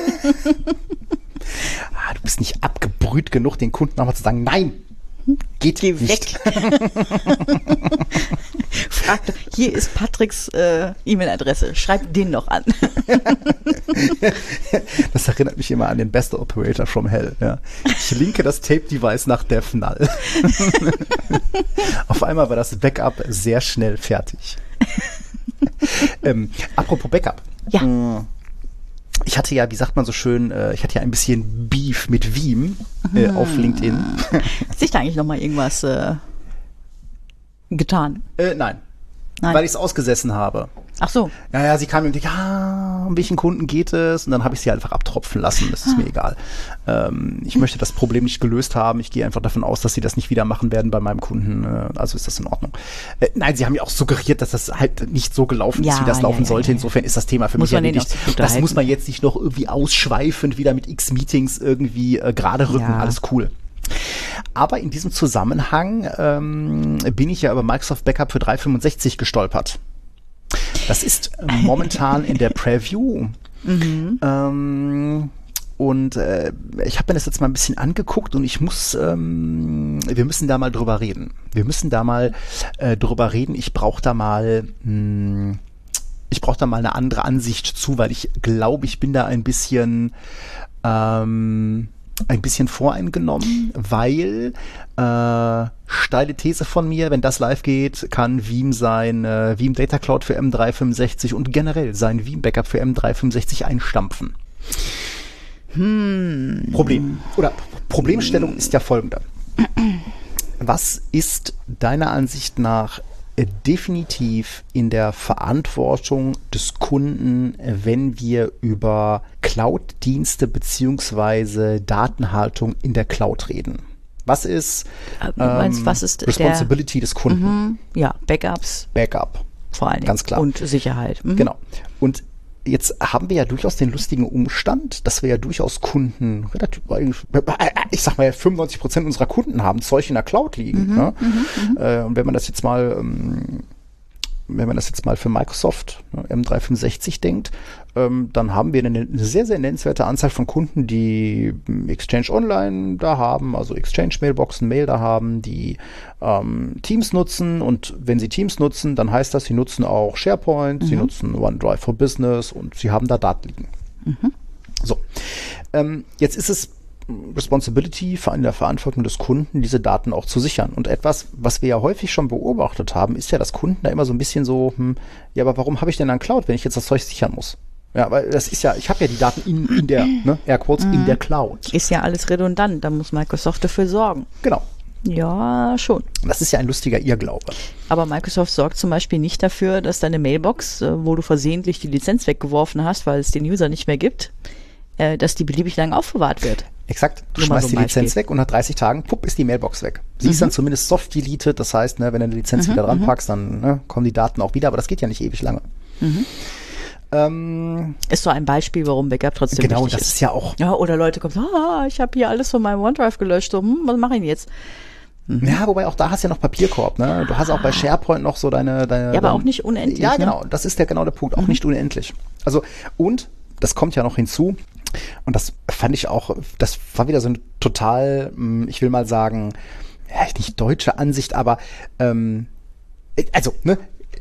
ah, du bist nicht abgebrüht genug, den Kunden nochmal zu sagen, nein, geht Geh nicht. Weg. Frag doch, hier ist Patricks äh, E-Mail-Adresse. Schreib den noch an. Das erinnert mich immer an den Best Operator from Hell. Ja. Ich linke das Tape-Device nach Death Null. Auf einmal war das Backup sehr schnell fertig. ähm, apropos Backup. Ja. Ich hatte ja, wie sagt man so schön, äh, ich hatte ja ein bisschen Beef mit Veeam äh, hm. auf LinkedIn. Hat sich da eigentlich noch mal irgendwas äh, getan? Äh, nein. Nein. Weil ich es ausgesessen habe. Ach so. Ja, ja, sie kam und ja, um welchen Kunden geht es? Und dann habe ich sie einfach abtropfen lassen. Das ist ah. mir egal. Ähm, ich möchte das Problem nicht gelöst haben. Ich gehe einfach davon aus, dass sie das nicht wieder machen werden bei meinem Kunden. Äh, also ist das in Ordnung. Äh, nein, sie haben ja auch suggeriert, dass das halt nicht so gelaufen ja, ist, wie das laufen ja, ja, sollte. Insofern ist das Thema für muss mich erledigt. Das muss man jetzt nicht noch irgendwie ausschweifend wieder mit X Meetings irgendwie äh, gerade rücken. Ja. Alles cool. Aber in diesem Zusammenhang ähm, bin ich ja über Microsoft Backup für dreihundertfünfundsechzig gestolpert. Das ist momentan in der Preview. Mhm. Ähm, und äh, ich habe mir das jetzt mal ein bisschen angeguckt und ich muss, ähm, wir müssen da mal drüber reden. Wir müssen da mal äh, drüber reden. Ich brauche da mal, mh, ich brauche da mal eine andere Ansicht zu, weil ich glaube, ich bin da ein bisschen ähm, ein bisschen voreingenommen, weil äh, steile These von mir, wenn das live geht, kann Veeam sein äh, Veeam Data Cloud für M dreihundertfünfundsechzig und generell sein Veeam Backup für M dreihundertfünfundsechzig einstampfen. Hm. Problem oder Problemstellung ist ja folgende. Was ist deiner Ansicht nach äh, definitiv in der Verantwortung des Kunden, äh, wenn wir über Cloud-Dienste beziehungsweise Datenhaltung in der Cloud reden. Was ist, äh, du meinst, ähm, was ist Responsibility der, des Kunden? Mhm, ja, Backups. Backup. Vor allen Dingen. Ganz klar. Und Sicherheit. Mhm. Genau. Und jetzt haben wir ja durchaus den lustigen Umstand, dass wir ja durchaus Kunden, relativ, ich sag mal, fünfundneunzig Prozent unserer Kunden haben Zeug in der Cloud liegen. Mhm, ne? mhm, äh, und wenn man das jetzt mal, ähm, wenn man das jetzt mal für Microsoft, ne, M dreihundertfünfundsechzig denkt, ähm, dann haben wir eine, eine sehr, sehr nennenswerte Anzahl von Kunden, die Exchange Online da haben, also Exchange Mailboxen, Mail da haben, die ähm, Teams nutzen, und wenn sie Teams nutzen, dann heißt das, sie nutzen auch SharePoint, mhm. sie nutzen OneDrive for Business und sie haben da Daten liegen. Mhm. So, ähm, jetzt ist es Responsibility in der Verantwortung des Kunden, diese Daten auch zu sichern. Und etwas, was wir ja häufig schon beobachtet haben, ist ja, dass Kunden da immer so ein bisschen so, hm, ja, aber warum habe ich denn dann Cloud, wenn ich jetzt das Zeug sichern muss? Ja, weil das ist ja, ich habe ja die Daten in, in der, ne, Airquotes, mhm. in der Cloud. Ist ja alles redundant, da muss Microsoft dafür sorgen. Genau. Ja, schon. Das ist ja ein lustiger Irrglaube. Aber Microsoft sorgt zum Beispiel nicht dafür, dass deine Mailbox, wo du versehentlich die Lizenz weggeworfen hast, weil es den User nicht mehr gibt, dass die beliebig lang aufbewahrt wird. Exakt. Du schmeißt so die Lizenz Beispiel. weg und nach dreißig Tagen, pupp, ist die Mailbox weg. Sie mhm. ist dann zumindest soft deleted, das heißt, ne, wenn du die Lizenz mhm, wieder dran packst, dann ne, kommen die Daten auch wieder, aber das geht ja nicht ewig lange. Mhm. Ähm, ist so ein Beispiel, warum Backup trotzdem genau, wichtig ist. Genau, das ist ja auch. Ja, oder Leute kommen so, ah, ich habe hier alles von meinem OneDrive gelöscht, so, hm, was mache ich denn jetzt? Mhm. Ja, wobei auch da hast du ja noch Papierkorb, ne? Du hast auch bei SharePoint noch so deine, deine ja, aber dein, auch nicht unendlich. Ja, genau, ne? Das ist der genau der Punkt, auch mhm. nicht unendlich. Also, und das kommt ja noch hinzu, und das fand ich auch, das war wieder so eine total, ich will mal sagen, ja, nicht deutsche Ansicht, aber ähm, also, ne,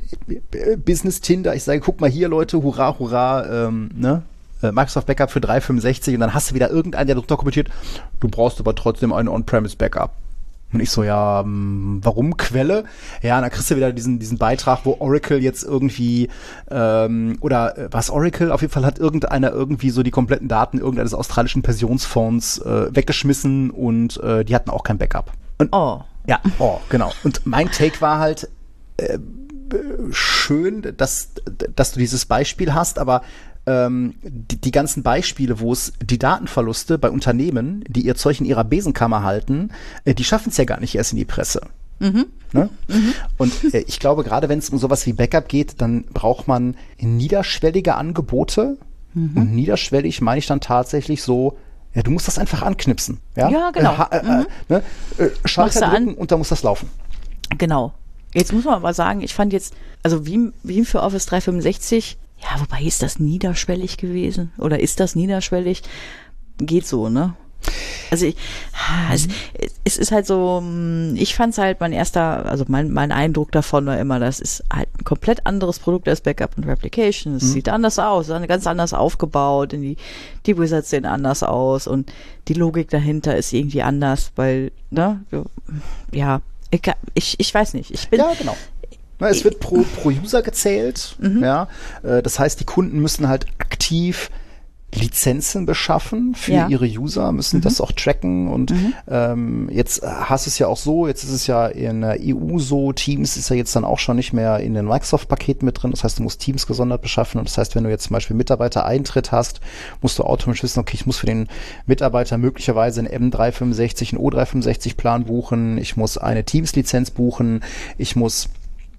Business Tinder, ich sage, guck mal hier, Leute, hurra, hurra, ähm, ne, Microsoft Backup für dreihundertfünfundsechzig, und dann hast du wieder irgendeinen, der drunter kommentiert, du brauchst aber trotzdem einen On-Premise Backup. Und ich so, ja, warum Quelle? Ja, dann kriegst du wieder diesen diesen Beitrag, wo Oracle jetzt irgendwie, ähm, oder äh, was Oracle? Auf jeden Fall hat irgendeiner irgendwie so die kompletten Daten irgendeines australischen Pensionsfonds äh, weggeschmissen, und äh, die hatten auch kein Backup. Und, oh. Ja, oh, genau. Und mein Take war halt, äh, schön, dass, dass du dieses Beispiel hast, aber Die, die ganzen Beispiele, wo es die Datenverluste bei Unternehmen, die ihr Zeug in ihrer Besenkammer halten, äh, die schaffen es ja gar nicht erst in die Presse. Mhm. Ne? Mhm. Und äh, ich glaube, gerade wenn es um sowas wie Backup geht, dann braucht man niederschwellige Angebote. Mhm. Und niederschwellig meine ich dann tatsächlich so, ja, du musst das einfach anknipsen. Ja, ja genau. Äh, äh, mhm. ne? äh, Schalter drücken und dann muss das laufen. Genau. Jetzt muss man aber sagen, ich fand jetzt, also wie, wie für Office dreihundertfünfundsechzig, ja, wobei ist das niederschwellig gewesen? Oder ist das niederschwellig? Geht so, ne? Also ich, es, es ist halt so, ich fand es halt mein erster, also mein, mein Eindruck davon war immer, das ist halt ein komplett anderes Produkt als Backup und Replication. Es mhm. sieht anders aus, ganz anders aufgebaut, die, die Wizards sehen anders aus und die Logik dahinter ist irgendwie anders, weil, ne, ja, ich, ich, ich weiß nicht. Ich bin, ja, genau. Es wird pro, pro User gezählt, mhm. ja. Das heißt, die Kunden müssen halt aktiv Lizenzen beschaffen für ja. ihre User, müssen mhm. das auch tracken, und mhm. ähm, jetzt hast du es ja auch so, jetzt ist es ja in der E U so, Teams ist ja jetzt dann auch schon nicht mehr in den Microsoft-Paketen mit drin, das heißt, du musst Teams gesondert beschaffen, und das heißt, wenn du jetzt zum Beispiel Mitarbeitereintritt hast, musst du automatisch wissen, okay, ich muss für den Mitarbeiter möglicherweise einen M dreihundertfünfundsechzig, einen O dreihundertfünfundsechzig Plan buchen, ich muss eine Teams-Lizenz buchen, ich muss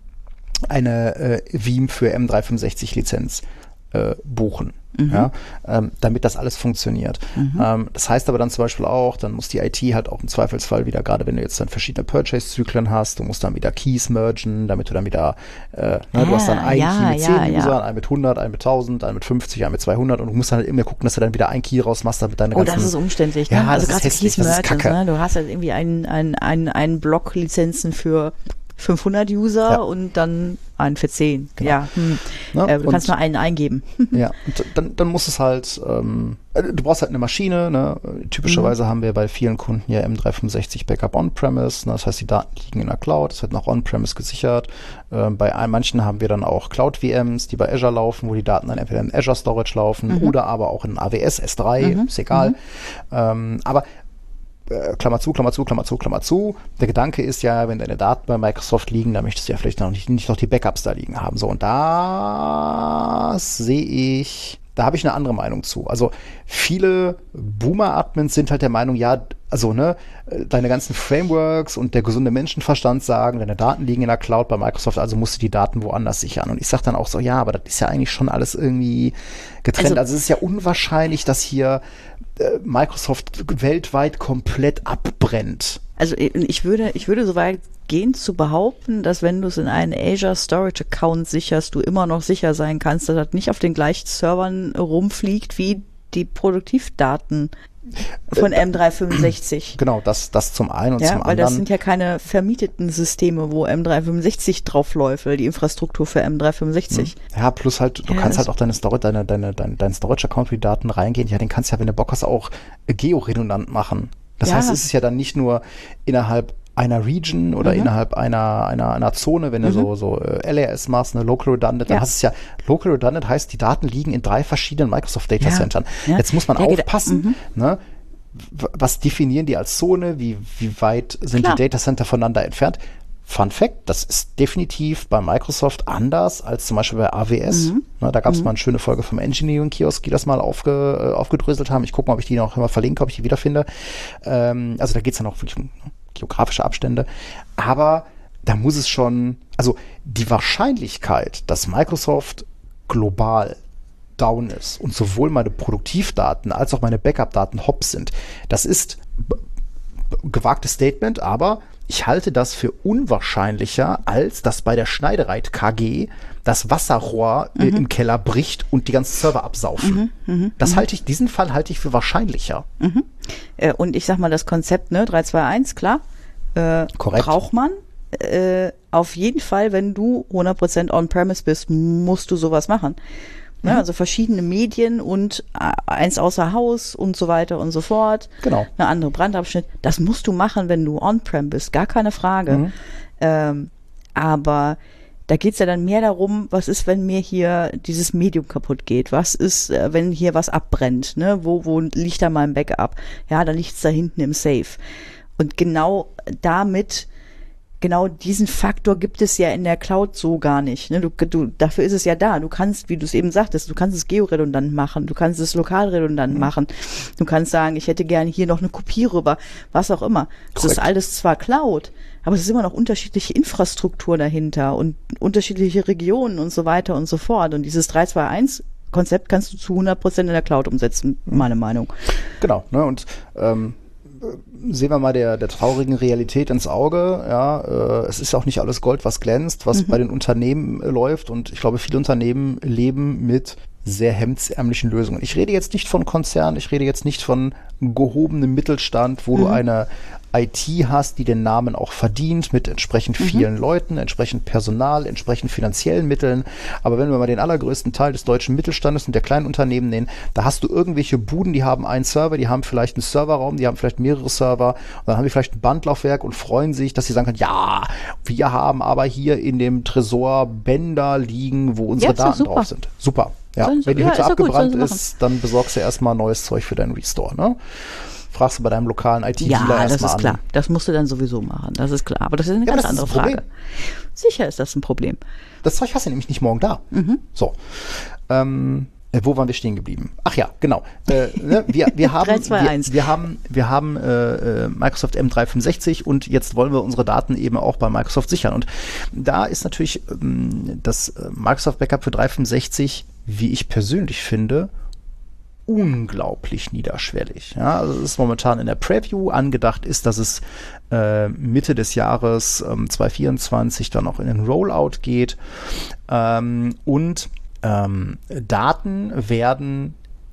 eine äh, Veeam für M dreihundertfünfundsechzig Lizenz äh, buchen, mhm. ja, ähm, damit das alles funktioniert. Mhm. Ähm, das heißt aber dann zum Beispiel auch, dann muss die I T halt auch im Zweifelsfall wieder, gerade wenn du jetzt dann verschiedene Purchase-Zyklen hast, du musst dann wieder Keys mergen, damit du dann wieder, äh, ne, ah, du hast dann einen ja, Key mit ja, zehn Usern, ja. einen mit hundert, einen mit tausend, einen mit fünfzig, einen mit zweihundert, und du musst dann halt immer gucken, dass du dann wieder einen Key rausmachst, damit deine oh, ganzen... Oh, das ist umständlich, ne? Ja, also das gerade ist hässlich, Keys das ist Kacke. Ne? Du hast halt irgendwie einen, einen, einen, einen Block Lizenzen für fünfhundert User ja. und dann einen für zehn. Genau. Ja, hm. ja, äh, du und, kannst nur einen eingeben. Ja, und dann, dann muss es halt, ähm, du brauchst halt eine Maschine, ne? Typischerweise mhm. haben wir bei vielen Kunden ja M dreihundertfünfundsechzig Backup On-Premise, ne? Das heißt, die Daten liegen in der Cloud, es wird noch On-Premise gesichert. Ähm, bei ein, manchen haben wir dann auch Cloud-V Ms, die bei Azure laufen, wo die Daten dann entweder in Azure Storage laufen mhm. oder aber auch in A W S, S drei, mhm. ist egal. Mhm. Ähm, aber äh, Klammer zu, Klammer zu, Klammer zu, Klammer zu. Der Gedanke ist ja, wenn deine Daten bei Microsoft liegen, dann möchtest du ja vielleicht noch nicht, nicht noch die Backups da liegen haben. So, und das sehe ich, da habe ich eine andere Meinung zu. Also viele Boomer-Admins sind halt der Meinung, ja, also ne, deine ganzen Frameworks und der gesunde Menschenverstand sagen, deine Daten liegen in der Cloud bei Microsoft, also musst du die Daten woanders sichern. Und ich sage dann auch so, ja, aber das ist ja eigentlich schon alles irgendwie getrennt. Also, also es ist ja unwahrscheinlich, dass hier äh, Microsoft weltweit komplett abbrennt. Also ich würde, ich würde so weit gehen zu behaupten, dass wenn du es in einen Azure Storage Account sicherst, du immer noch sicher sein kannst, dass das nicht auf den gleichen Servern rumfliegt wie die Produktivdaten von M dreihundertfünfundsechzig. Genau, das, das zum einen und ja, zum weil anderen. Das sind ja keine vermieteten Systeme, wo M dreihundertfünfundsechzig drauf läuft, weil die Infrastruktur für M dreihundertfünfundsechzig. Ja, plus halt, du ja, kannst halt auch deine Storage, deine, deine, dein, dein Storage-Account, wie die Daten reingehen, ja, den kannst du ja, wenn du Bock hast, auch georedundant machen. Das ja. heißt, es ist ja dann nicht nur innerhalb einer Region oder mhm. innerhalb einer, einer, einer Zone, wenn du mhm. so, so äh, L R S machst, eine Local Redundant, dann ja. hast du es ja, Local Redundant heißt, die Daten liegen in drei verschiedenen Microsoft Data Centern. Ja. Ja. Jetzt muss man ja, aufpassen, mhm. ne? Was definieren die als Zone? Wie, wie weit sind Klar. die Data Center voneinander entfernt? Fun Fact, das ist definitiv bei Microsoft anders als zum Beispiel bei A W S. Mhm. Na, da gab es mhm. mal eine schöne Folge vom Engineering Kiosk, die das mal aufge, äh, aufgedröselt haben. Ich gucke mal, ob ich die noch immer verlinke, ob ich die wiederfinde. Ähm, also da geht es dann auch wirklich um geografische Abstände. Aber da muss es schon, also die Wahrscheinlichkeit, dass Microsoft global down ist und sowohl meine Produktivdaten als auch meine Backup-Daten hops sind, das ist b- b- gewagtes Statement, aber ich halte das für unwahrscheinlicher, als dass bei der Schneidereit K G das Wasserrohr mhm. äh, im Keller bricht und die ganzen Server absaufen. Mhm, mh, das halte ich, diesen Fall halte ich für wahrscheinlicher. Mhm. Äh, und ich sag mal, das Konzept, ne, drei zwei eins, klar, äh, Korrekt. Braucht man. Äh, auf jeden Fall, wenn du hundert Prozent on-premise bist, musst du sowas machen. Ja, also verschiedene Medien und eins außer Haus und so weiter und so fort. Genau. Eine andere Brandabschnitt. Das musst du machen, wenn du on-prem bist. Gar keine Frage. Mhm. Ähm, aber da geht's ja dann mehr darum, was ist, wenn mir hier dieses Medium kaputt geht? Was ist, wenn hier was abbrennt? Ne? Wo, wo liegt da mein Backup? Ja, da liegt's da hinten im Safe. Und genau damit Genau diesen Faktor gibt es ja in der Cloud so gar nicht. Ne? Du, du, dafür ist es ja da. Du kannst, wie du es eben sagtest, du kannst es georedundant machen, du kannst es lokalredundant mhm. machen. Du kannst sagen, ich hätte gerne hier noch eine Kopie rüber, was auch immer. Das ist alles zwar Cloud, aber es ist immer noch unterschiedliche Infrastruktur dahinter und unterschiedliche Regionen und so weiter und so fort. Und dieses drei zwei eins Konzept kannst du zu hundert Prozent in der Cloud umsetzen, mhm. meine Meinung. Genau, ne? Und ähm sehen wir mal der, der traurigen Realität ins Auge. Ja, äh, es ist auch nicht alles Gold, was glänzt, was mhm. bei den Unternehmen äh, läuft. Und ich glaube, viele Unternehmen leben mit sehr hemdsärmlichen Lösungen. Ich rede jetzt nicht von Konzernen, ich rede jetzt nicht von gehobenem Mittelstand, wo mhm. du eine I T hast, die den Namen auch verdient, mit entsprechend mhm. vielen Leuten, entsprechend Personal, entsprechend finanziellen Mitteln. Aber wenn wir mal den allergrößten Teil des deutschen Mittelstandes und der kleinen Unternehmen nehmen, da hast du irgendwelche Buden, die haben einen Server, die haben vielleicht einen Serverraum, die haben vielleicht mehrere Server und dann haben die vielleicht ein Bandlaufwerk und freuen sich, dass sie sagen können, ja, wir haben aber hier in dem Tresor Bänder liegen, wo unsere ja, Daten drauf sind. Super. Ja, so, wenn die Hütte ja, abgebrannt ist, ist, dann besorgst du erstmal neues Zeug für deinen Restore, ne? Fragst du bei deinem lokalen I T-Dealer ja, erstmal an. Ja, das ist klar. Das musst du dann sowieso machen. Das ist klar. Aber das ist eine ja, ganz andere Frage. Sicher ist das ein Problem. Das Zeug hast du nämlich nicht morgen da. Mhm. So. Ähm, äh, wo waren wir stehen geblieben? Ach ja, genau. Äh, ne, wir, wir haben, drei zwei eins. Wir, wir haben, wir haben äh, Microsoft M dreihundertfünfundsechzig und jetzt wollen wir unsere Daten eben auch bei Microsoft sichern. Und da ist natürlich ähm, das Microsoft Backup für dreihundertfünfundsechzig, wie ich persönlich finde, unglaublich niederschwellig. Ja, also es ist momentan in der Preview. Angedacht ist, dass es äh, Mitte des Jahres ähm, zwanzig vierundzwanzig dann auch in den Rollout geht. Ähm, und ähm, Daten werden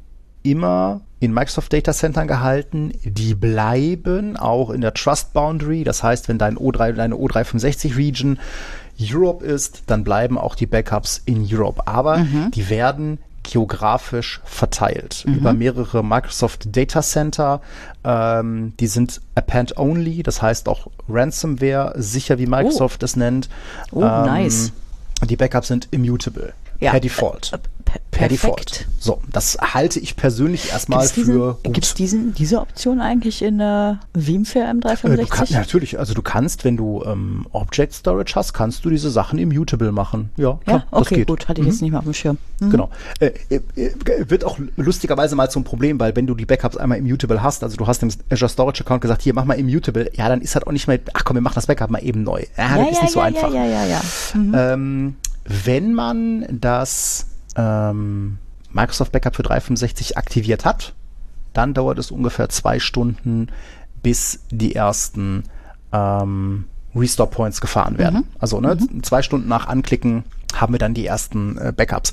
immer in Microsoft Data Centern gehalten. Die bleiben auch in der Trust Boundary. Das heißt, wenn dein O drei, deine O dreihundertfünfundsechzig Region Europe ist, dann bleiben auch die Backups in Europe. Aber mhm. die werden geografisch verteilt mhm. über mehrere Microsoft Data Center. Ähm, die sind Append-only, das heißt auch Ransomware sicher, wie Microsoft oh. es nennt. Oh, ähm, nice. Die Backups sind immutable, ja. per Default. per Per perfekt. Default. So, das halte ich persönlich erstmal Gibt's diesen, für gut. Gibt's diesen, diese Option eigentlich in äh, Veeam für M drei Äh, du fünfundsechzig? kann, ja, natürlich, also du kannst, wenn du ähm, Object Storage hast, kannst du diese Sachen immutable machen. Ja, klar, Ja, okay, das geht. gut, hatte ich Mhm. jetzt nicht mehr auf dem Schirm. Mhm. Genau. Äh, äh, äh, wird auch lustigerweise mal zum Problem, weil wenn du die Backups einmal immutable hast, also du hast im Azure Storage Account gesagt, hier, mach mal immutable, ja, dann ist halt auch nicht mehr, ach komm, wir machen das Backup mal eben neu. Ja, Ja, das ist ja, nicht so ja, einfach. ja, ja, ja, ja. Mhm. Ähm, wenn man das ähm, Microsoft Backup für drei fünfundsechzig aktiviert hat, dann dauert es ungefähr zwei Stunden, bis die ersten ähm, Restore Points gefahren werden. Mhm. Also ne, Mhm. zwei Stunden nach Anklicken haben wir dann die ersten äh, Backups.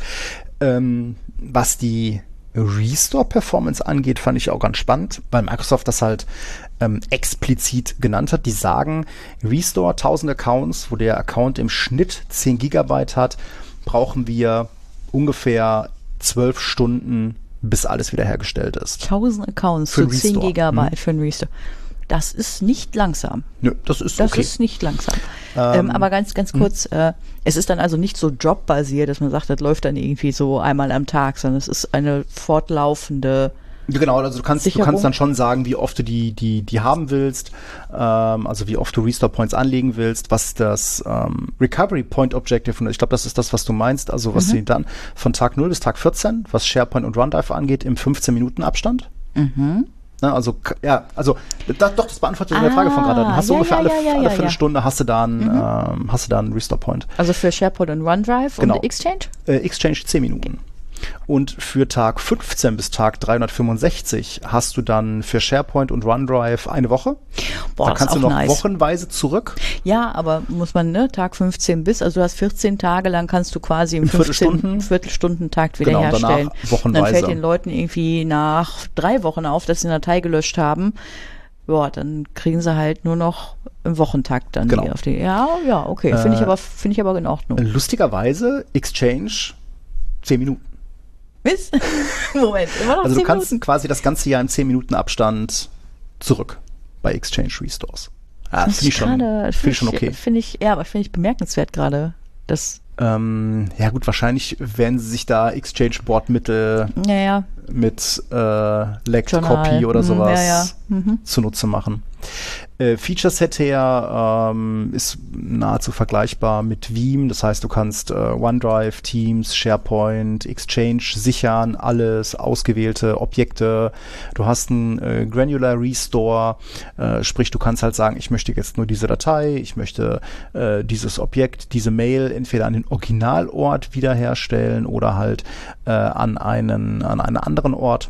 Ähm, was die Restore-Performance angeht, fand ich auch ganz spannend, weil Microsoft das halt ähm, explizit genannt hat. Die sagen, Restore tausend Accounts, wo der Account im Schnitt zehn Gigabyte hat, brauchen wir ungefähr zwölf Stunden, bis alles wiederhergestellt ist. tausend Accounts Für zu einen zehn Restore. Gigabyte Mhm. für einen Restore. Das ist nicht langsam. Nö, das ist Das okay. ist nicht langsam. Ähm, Ähm, aber ganz, ganz kurz, äh, es ist dann also nicht so jobbasiert, dass man sagt, das läuft dann irgendwie so einmal am Tag, sondern es ist eine fortlaufende Genau, also du kannst, du Sicherung. kannst dann schon sagen, wie oft du die, die, die haben willst, ähm, also wie oft du Restore Points anlegen willst, was das ähm, Recovery Point Objective, und ich glaube, das ist das, was du meinst, also was Mhm. sie dann von Tag null bis Tag vierzehn, was SharePoint und OneDrive angeht, im fünfzehn Minuten Abstand. Mhm. Ne, also, k- ja, also, das, doch, das beantwortet eine Ah, Frage von gerade. Dann hast du ja, ungefähr ja, alle, ja, ja, alle ja, Viertelstunde hast du da einen, Mhm. ähm, hast du da einen Restore Point. Also für SharePoint und OneDrive Genau. und Exchange? Äh, Exchange zehn Minuten. Und für Tag fünfzehn bis Tag dreihundertfünfundsechzig hast du dann für SharePoint und OneDrive eine Woche. Boah, da das kannst ist du auch noch nice. wochenweise zurück. Ja, aber muss man, ne, Tag fünfzehn bis, also du hast vierzehn Tage lang kannst du quasi im In fünfzehn Viertelstunden. Viertelstundentakt Genau, und wiederherstellen. danach wochenweise. Dann fällt den Leuten irgendwie nach drei Wochen auf, dass sie eine Datei gelöscht haben. Boah, dann kriegen sie halt nur noch im Wochentakt dann Genau. die auf die. Ja, ja, okay, finde ich Äh, aber finde ich aber in Ordnung. Lustigerweise Exchange zehn Minuten. Bis? Moment, immer noch Also du zehn kannst Minuten. quasi das ganze Jahr im zehn Minuten Abstand zurück bei Exchange Restores. Ja, Das finde ich schon, gerade- finde ich schon okay. Finde ich, ja, aber finde ich bemerkenswert gerade. Das, Ähm, ja gut, wahrscheinlich werden sie sich da Exchange-Bordmittel naja, mit äh, Lecked Journal. Copy oder Mhm, sowas ja, ja. Mhm. zunutze machen. Äh, Feature-Set her ähm, ist nahezu vergleichbar mit Veeam. Das heißt, du kannst äh, OneDrive, Teams, SharePoint, Exchange sichern, alles, ausgewählte Objekte. Du hast einen äh, Granular Restore, äh, sprich, du kannst halt sagen, ich möchte jetzt nur diese Datei, ich möchte äh, dieses Objekt, diese Mail entweder an den Originalort wiederherstellen oder halt äh, an einen, an einen anderen Ort.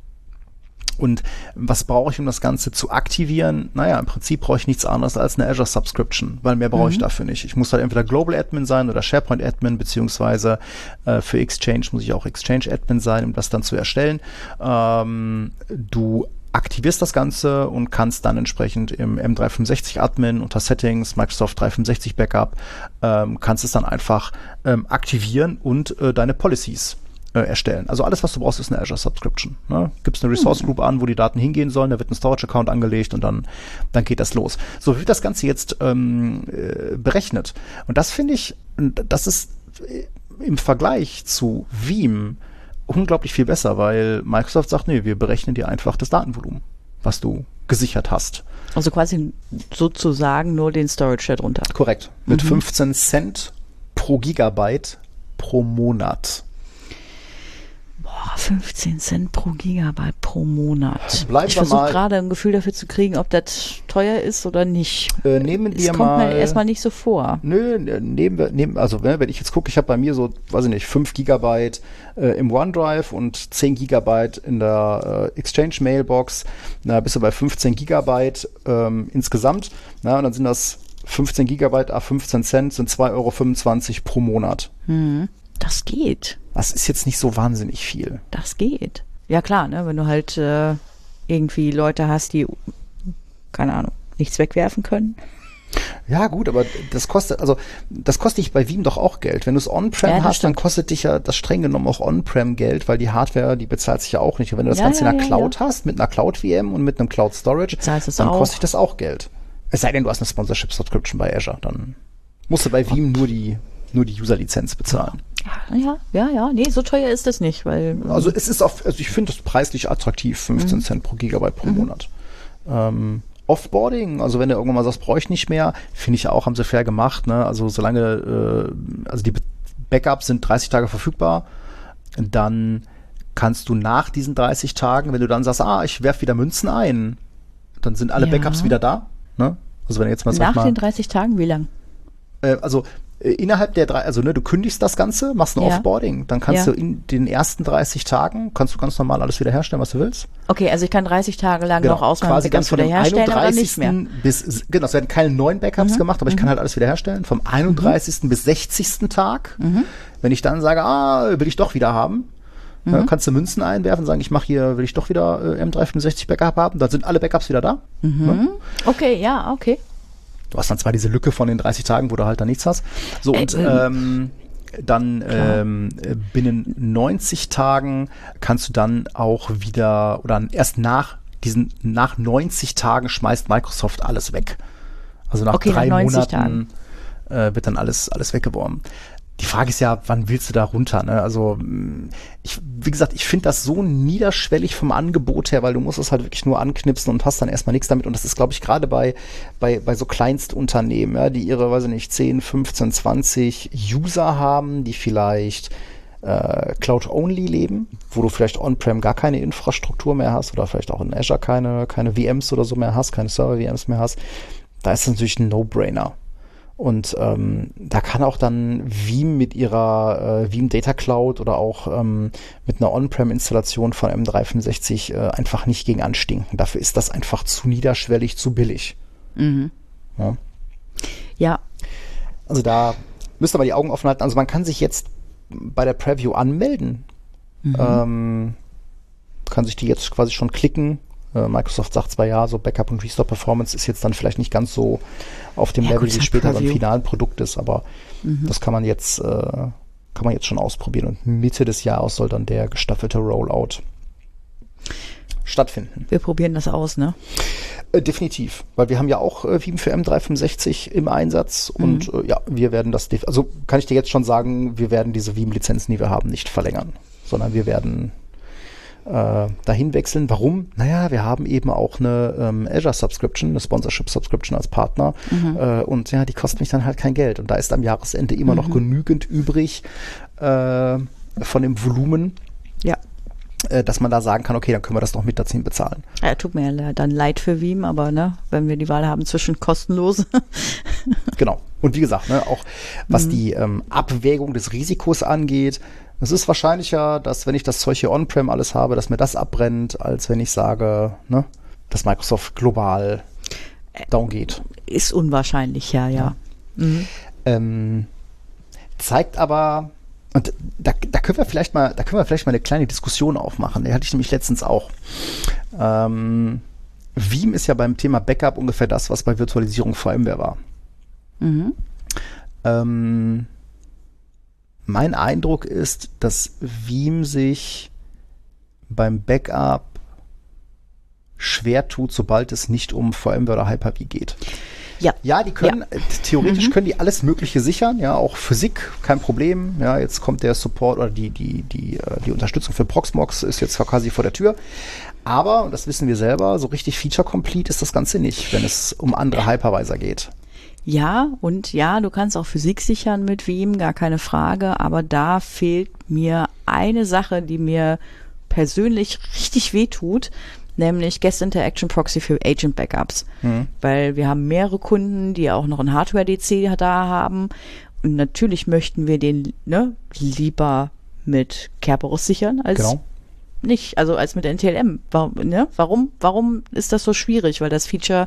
Und was brauche ich, um das Ganze zu aktivieren? Naja, im Prinzip brauche ich nichts anderes als eine Azure Subscription, weil mehr brauche ich Mhm. dafür nicht. Ich muss halt entweder Global Admin sein oder SharePoint Admin, beziehungsweise äh, für Exchange muss ich auch Exchange Admin sein, um das dann zu erstellen. Ähm, du aktivierst das Ganze und kannst dann entsprechend im M drei fünfundsechzig Admin unter Settings, Microsoft drei fünfundsechzig Backup, ähm, kannst es dann einfach ähm, aktivieren und äh, deine Policies äh, erstellen. Also alles, was du brauchst, ist eine Azure Subscription. Ne? Gibst eine Resource Group an, wo die Daten hingehen sollen, da wird ein Storage Account angelegt und dann, dann geht das los. So, wie wird das Ganze jetzt ähm, äh, berechnet? Und das finde ich, das ist äh, im Vergleich zu Veeam unglaublich viel besser, weil Microsoft sagt, nee, wir berechnen dir einfach das Datenvolumen, was du gesichert hast. also quasi sozusagen nur den Storage darunter. Korrekt. Mit Mhm. fünfzehn Cent pro Gigabyte pro Monat. Boah, fünfzehn Cent pro Gigabyte pro Monat. Bleiben ich wir versuche mal- gerade ein Gefühl dafür zu kriegen, ob das teuer ist oder nicht. Äh, nehmen Es wir kommt mal mir erstmal nicht so vor. Nö, nehmen wir, nehmen, also ne, wenn ich jetzt gucke, ich habe bei mir so, weiß ich nicht, fünf Gigabyte äh, im OneDrive und zehn Gigabyte in der äh, Exchange Mailbox, na, bist du bei fünfzehn Gigabyte ähm, insgesamt, na, und dann sind das fünfzehn Gigabyte, à fünfzehn Cent, sind zwei Euro fünfundzwanzig pro Monat. Hm. Das geht. Das ist jetzt nicht so wahnsinnig viel. Das geht. Ja klar, ne, wenn du halt äh, irgendwie Leute hast, die, keine Ahnung, nichts wegwerfen können. Ja, gut, aber das kostet, also das kostet dich bei Veeam doch auch Geld. Wenn du es On-Prem Ja, das hast, dann stimmt. kostet dich ja das streng genommen auch On-Prem Geld, weil die Hardware, die bezahlt sich ja auch nicht. Und wenn du das Ja, Ganze ja, in der ja, Cloud hast, mit einer Cloud-V M und mit einem Cloud-Storage, Bezahlst es dann auch. kostet dich das auch Geld. Es sei denn, du hast eine Sponsorship-Subscription bei Azure, dann musst du bei Veeam nur die, nur die User-Lizenz bezahlen. Ja, ja, ja. Nee, so teuer ist das nicht, weil. Also es ist auf, also ich finde das preislich attraktiv, fünfzehn mhm. Cent pro Gigabyte pro mhm. Monat. Ähm, Offboarding, also wenn du irgendwann mal sagst, brauche ich nicht mehr, finde ich auch, haben sie fair gemacht, ne? Also solange, äh, also die Backups sind dreißig Tage verfügbar, dann kannst du nach diesen dreißig Tagen, wenn du dann sagst, ah, ich werfe wieder Münzen ein, dann sind alle ja. Backups wieder da, ne? Also wenn du jetzt mal nach mal, den dreißig Tagen, wie lang? Äh, also innerhalb der drei, also ne, du kündigst das Ganze, machst ein ja. Offboarding, dann kannst ja. du in den ersten dreißig Tagen, kannst du ganz normal alles wiederherstellen, was du willst. Okay, also ich kann dreißig Tage lang genau. noch Ausnahme quasi ganz von dem wiederherstellen, aber nicht mehr. Bis, genau, es werden keine neuen Backups mhm. gemacht, aber ich mhm. kann halt alles wiederherstellen. Vom einunddreißigsten Mhm. bis sechzigsten Tag, mhm. wenn ich dann sage, ah, will ich doch wieder haben, mhm. ja, kannst du Münzen einwerfen, sagen, ich mache hier, will ich doch wieder äh, M dreihundertfünfundsechzig Backup haben, dann sind alle Backups wieder da. Mhm. Ja. Okay, ja, okay. Du hast dann zwar diese Lücke von den dreißig Tagen, wo du halt da nichts hast. So, und äh, ähm, dann ähm, binnen neunzig Tagen kannst du dann auch wieder, oder erst nach diesen, nach neunzig Tagen schmeißt Microsoft alles weg. Also nach okay, drei nach Monaten äh, wird dann alles, alles weggeworfen. Die Frage ist ja, wann willst du da runter? Ne? Also ich, wie gesagt, ich finde das so niederschwellig vom Angebot her, weil du musst es halt wirklich nur anknipsen und hast dann erstmal nichts damit. Und das ist, glaube ich, gerade bei, bei, bei so Kleinstunternehmen, ja, die ihre, weiß ich nicht, zehn, fünfzehn, zwanzig User haben, die vielleicht äh, Cloud-only leben, wo du vielleicht on-prem gar keine Infrastruktur mehr hast oder vielleicht auch in Azure keine, keine V Ms oder so mehr hast, keine Server-V Ms mehr hast. Da ist das natürlich ein No-Brainer. Und ähm, da kann auch dann Veeam mit ihrer äh, Veeam Data Cloud oder auch ähm, mit einer On-Prem-Installation von M dreihundertfünfundsechzig äh, einfach nicht gegen anstinken. Dafür ist das einfach zu niederschwellig, zu billig. Mhm. Ja. ja. Also da müsst ihr aber die Augen offen halten. Also man kann sich jetzt bei der Preview anmelden. Mhm. Ähm, kann sich die jetzt quasi schon klicken. Microsoft sagt zwar ja, so Backup und Restore Performance ist jetzt dann vielleicht nicht ganz so auf dem ja, Level, wie es später beim finalen Produkt ist, aber mhm. das kann man jetzt äh, kann man jetzt schon ausprobieren und Mitte des Jahres soll dann der gestaffelte Rollout stattfinden. Wir probieren das aus, ne? Äh, definitiv, weil wir haben ja auch äh, Veeam für M dreihundertfünfundsechzig im Einsatz mhm. und äh, ja, wir werden das, def- also kann ich dir jetzt schon sagen, wir werden diese Veeam-Lizenzen, die wir haben, nicht verlängern, sondern wir werden Äh, dahin wechseln. Warum? Naja, wir haben eben auch eine ähm, Azure Subscription, eine Sponsorship Subscription als Partner mhm. äh, und ja, die kostet mich dann halt kein Geld und da ist am Jahresende immer mhm. noch genügend übrig äh, von dem Volumen, ja. äh, dass man da sagen kann, okay, dann können wir das noch mit dazu bezahlen. Ja, tut mir ja dann leid für Veeam, aber ne, wenn wir die Wahl haben zwischen kostenlos. Genau. Und wie gesagt, ne, auch was mhm. die ähm, Abwägung des Risikos angeht, es ist wahrscheinlicher, dass wenn ich das Zeug hier on-prem alles habe, dass mir das abbrennt, als wenn ich sage, ne, dass Microsoft global down geht. Ist unwahrscheinlich, ja, ja. ja. Mhm. Ähm, zeigt aber, und da, da können wir vielleicht mal, da können wir vielleicht mal eine kleine Diskussion aufmachen. Die hatte ich nämlich letztens auch. Ähm, Veeam ist ja beim Thema Backup ungefähr das, was bei Virtualisierung VMware war. Mhm. Ähm, Mein Eindruck ist, dass Veeam sich beim Backup schwer tut, sobald es nicht um VMware oder Hyper-V geht. Ja. Ja, die können, ja. theoretisch mhm. können die alles Mögliche sichern, ja, auch Physik, kein Problem. Ja, jetzt kommt der Support oder die, die, die, die Unterstützung für Proxmox ist jetzt quasi vor der Tür. Aber, und das wissen wir selber, so richtig feature-complete ist das Ganze nicht, wenn es um andere Hypervisor geht. Ja, und ja, du kannst auch Physik sichern mit Veeam, gar keine Frage, aber da fehlt mir eine Sache, die mir persönlich richtig wehtut, nämlich Guest Interaction Proxy für Agent Backups, mhm. weil wir haben mehrere Kunden, die auch noch ein Hardware-D C da haben und natürlich möchten wir den ne, lieber mit Kerberos sichern als genau. nicht, also als mit N T L M. Warum, ne? warum, warum ist das so schwierig? Weil das Feature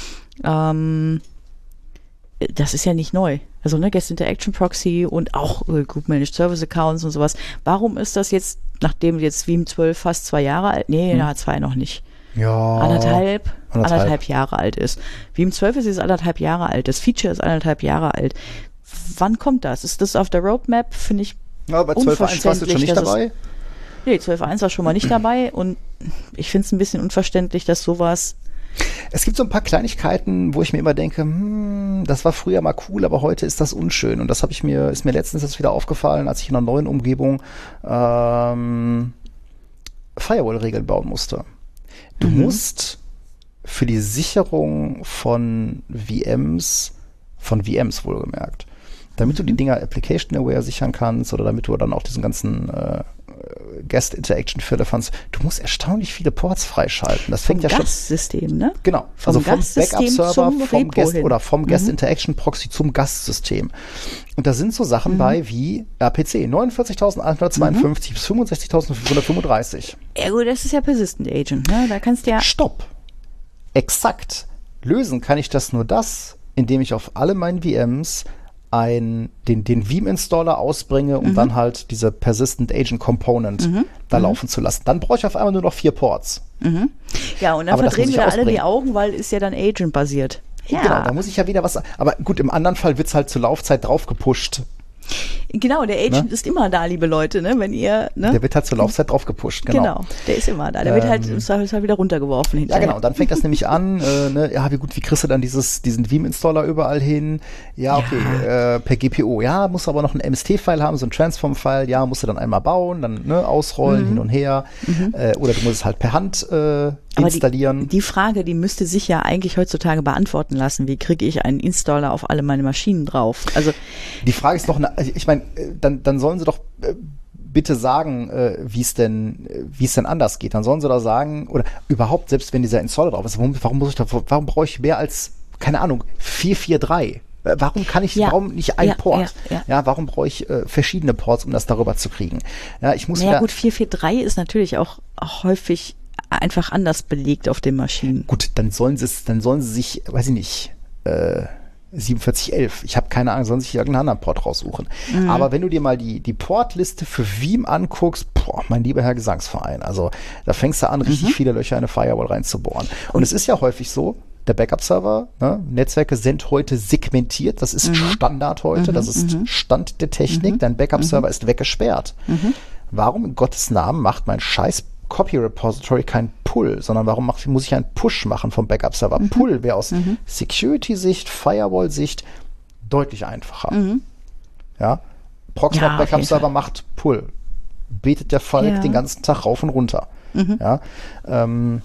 ähm, das ist ja nicht neu. Also ne, Guest Interaction Proxy und auch äh, Group Managed Service Accounts und sowas. Warum ist das jetzt, nachdem jetzt Veeam zwölf fast zwei Jahre alt, nee, hm. na, zwei noch nicht. Ja. Anderthalb, anderthalb, anderthalb Jahre alt ist. Veeam zwölf ist jetzt anderthalb Jahre alt. Das Feature ist anderthalb Jahre alt. Wann kommt das? Ist das auf der Roadmap? Finde ich ja, bei zwölf Punkt eins warst du schon nicht dabei? Es, nee, zwölf Punkt eins war schon mal nicht dabei und ich finde es ein bisschen unverständlich, dass sowas Es gibt so ein paar Kleinigkeiten, wo ich mir immer denke, hm, das war früher mal cool, aber heute ist das unschön. Und das habe ich mir, ist mir letztens jetzt wieder aufgefallen, als ich in einer neuen Umgebung ähm, Firewall-Regeln bauen musste. Du mhm. musst für die Sicherung von V Ms, von V Ms wohlgemerkt, damit du die Dinger Application-Aware sichern kannst oder damit du dann auch diesen ganzen äh, Guest Interaction für Firlefanz, du musst erstaunlich viele Ports freischalten. Das fängt vom ja schon. Gastsystem, ne? Genau. Vom also vom Backup-Server, vom Guest hin. oder vom mhm. Guest Interaction Proxy zum Gastsystem. Und da sind so Sachen mhm. bei wie R P C neunundvierzigtausendeinhundertzweiundfünfzig mhm. bis fünfundsechzigtausendfünfhundertfünfunddreißig. Ja gut, das ist ja Persistent Agent, ne? Da kannst du ja. Stopp. Exakt. Lösen kann ich das nur das, indem ich auf alle meinen V Ms ein, den, den Veeam-Installer ausbringe, um mhm. dann halt diese Persistent Agent Component mhm. da mhm. laufen zu lassen. Dann brauche ich auf einmal nur noch vier Ports. Mhm. Ja, und dann aber verdrehen wir alle die Augen, weil ist ja dann Agent-basiert. Ja. Genau, da muss ich ja wieder was. Aber gut, im anderen Fall wird es halt zur Laufzeit drauf gepusht. Genau, der Agent ne? ist immer da, liebe Leute, ne? Wenn ihr, ne? Der wird halt zur Laufzeit drauf gepusht, genau. Genau, der ist immer da. Der ähm, wird halt im Zweifelsfall wieder runtergeworfen hinterher. Ja, genau, und dann fängt das nämlich an, äh, ne? Ja, wie gut, wie kriegst du dann dieses, diesen Veeam-Installer überall hin? Ja, okay, ja. Äh, per G P O. Ja, musst du aber noch ein M S T-File haben, so ein Transform-File. Ja, musst du dann einmal bauen, dann ne, ausrollen, mhm. hin und her. Mhm. Äh, oder du musst es halt per Hand äh, installieren. Die, die Frage, die müsste sich ja eigentlich heutzutage beantworten lassen. Wie kriege ich einen Installer auf alle meine Maschinen drauf? Also die Frage ist doch, eine, ich meine, dann, dann sollen sie doch äh, bitte sagen, äh, wie es denn, wie es denn anders geht. Dann sollen sie da sagen, oder überhaupt, selbst wenn dieser Installer drauf ist, warum, warum muss ich da, warum brauche ich mehr als, keine Ahnung, vier vier drei? Warum kann ich, ja. warum nicht ein ja, Port? Ja, ja. ja, warum brauche ich äh, verschiedene Ports, um das darüber zu kriegen? Ja, ich muss naja, gut, vier vier drei ist natürlich auch, auch häufig einfach anders belegt auf den Maschinen. Gut, dann sollen sie es, dann sollen sie sich, weiß ich nicht, äh, siebenundvierzig elf. Ich habe keine Ahnung, sollen sich irgendeinen anderen Port raussuchen. Mhm. Aber wenn du dir mal die, die Portliste für Veeam anguckst, boah, mein lieber Herr Gesangsverein, also da fängst du an, richtig mhm. viele Löcher in eine Firewall reinzubohren. Und, Und es ist ja häufig so, der Backup-Server, ne, Netzwerke sind heute segmentiert, das ist mhm. Standard heute, mhm. das ist mhm. Stand der Technik, mhm. dein Backup-Server mhm. ist weggesperrt. Mhm. Warum in Gottes Namen macht mein scheiß Copy Repository kein Pull, sondern warum mach, muss ich einen Push machen vom Backup-Server? Mhm. Pull wäre aus mhm. Security-Sicht, Firewall-Sicht deutlich einfacher. Mhm. Ja, Proxmox ja, Backup-Server macht Pull. Betet der Falk ja. den ganzen Tag rauf und runter. Mhm. Ja, ähm,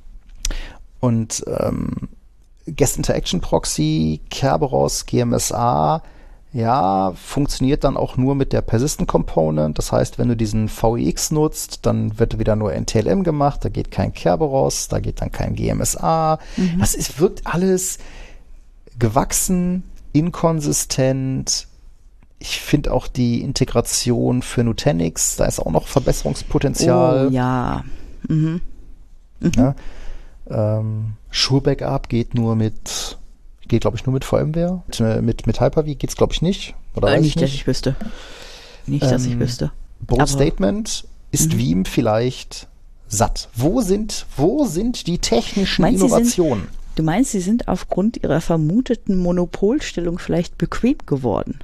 und ähm, Guest Interaction Proxy, Kerberos, G M S A, ja, funktioniert dann auch nur mit der Persistent Component. Das heißt, wenn du diesen V E X nutzt, dann wird wieder nur N T L M gemacht, da geht kein Kerberos, da geht dann kein G M S A. Mhm. Das ist, wirkt alles gewachsen, inkonsistent. Ich finde auch die Integration für Nutanix, da ist auch noch Verbesserungspotenzial. Oh ja. Mhm. Mhm. ja ähm, Sure Backup geht nur mit Geht, glaube ich, nur mit VMware. Mit, mit, mit Hyper-V geht es, glaube ich, nicht. Oder äh, nicht, ich nicht, dass ich wüsste. Nicht, ähm, dass ich wüsste. Bold Statement, ist mhm. Veeam vielleicht satt? Wo sind, wo sind die technischen meinst, Innovationen? Sind, du meinst, sie sind aufgrund ihrer vermuteten Monopolstellung vielleicht bequem geworden?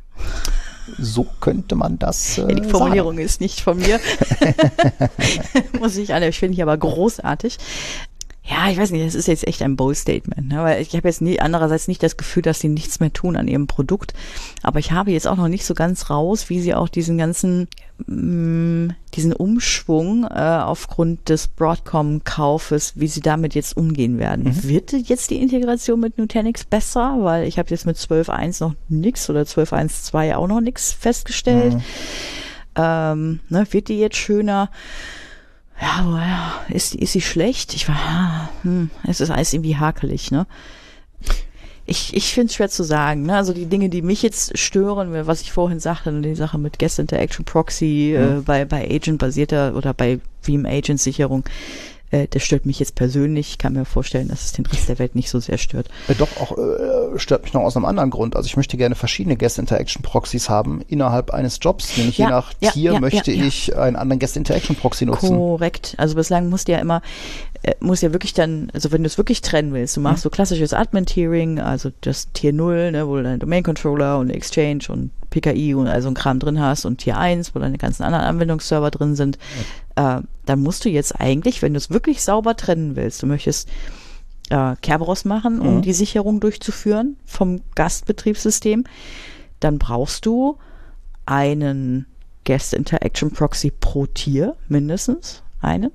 So könnte man das äh, ja, die Formulierung sagen. Ist nicht von mir. Muss ich an, ich finde ich aber großartig. Ja, ich weiß nicht, das ist jetzt echt ein bold Statement, ne? Weil ich habe jetzt nie, andererseits nicht das Gefühl, dass sie nichts mehr tun an ihrem Produkt, aber ich habe jetzt auch noch nicht so ganz raus, wie sie auch diesen ganzen, mh, diesen Umschwung äh, aufgrund des Broadcom-Kaufes, wie sie damit jetzt umgehen werden. Mhm. Wird jetzt die Integration mit Nutanix besser? Weil ich habe jetzt mit zwölf Punkt eins noch nichts oder zwölf Punkt eins Punkt zwei auch noch nichts festgestellt. Mhm. Ähm, ne, wird die jetzt schöner? Ja, ist, ist sie schlecht? Ich war, hm, es ist alles irgendwie hakelig, ne? Ich, ich finde es schwer zu sagen, ne? Also die Dinge, die mich jetzt stören, was ich vorhin sagte, die Sache mit Guest Interaction Proxy, mhm. äh, bei, bei Agent-basierter oder bei Veeam Agent-Sicherung, äh, das stört mich jetzt persönlich. Ich kann mir vorstellen, dass es den Rest der Welt nicht so sehr stört. Äh, doch, auch äh, stört mich noch aus einem anderen Grund. Also ich möchte gerne verschiedene Guest Interaction Proxys haben innerhalb eines Jobs. Nämlich ja, je nach ja, Tier ja, möchte ja, ich ja. einen anderen Guest Interaction Proxy nutzen. Korrekt. Also bislang musst du ja immer, äh, muss ja wirklich dann, also wenn du es wirklich trennen willst, du machst hm. so klassisches Admin-Tiering, also das Tier null, ne, wo du deinen Domain-Controller und Exchange und P K I und all so ein Kram drin hast und Tier eins, wo deine ganzen anderen Anwendungsserver drin sind, ja. äh, dann musst du jetzt eigentlich, wenn du es wirklich sauber trennen willst, du möchtest äh, Kerberos machen, um Mhm. die Sicherung durchzuführen vom Gastbetriebssystem, dann brauchst du einen Guest Interaction Proxy pro Tier, mindestens einen.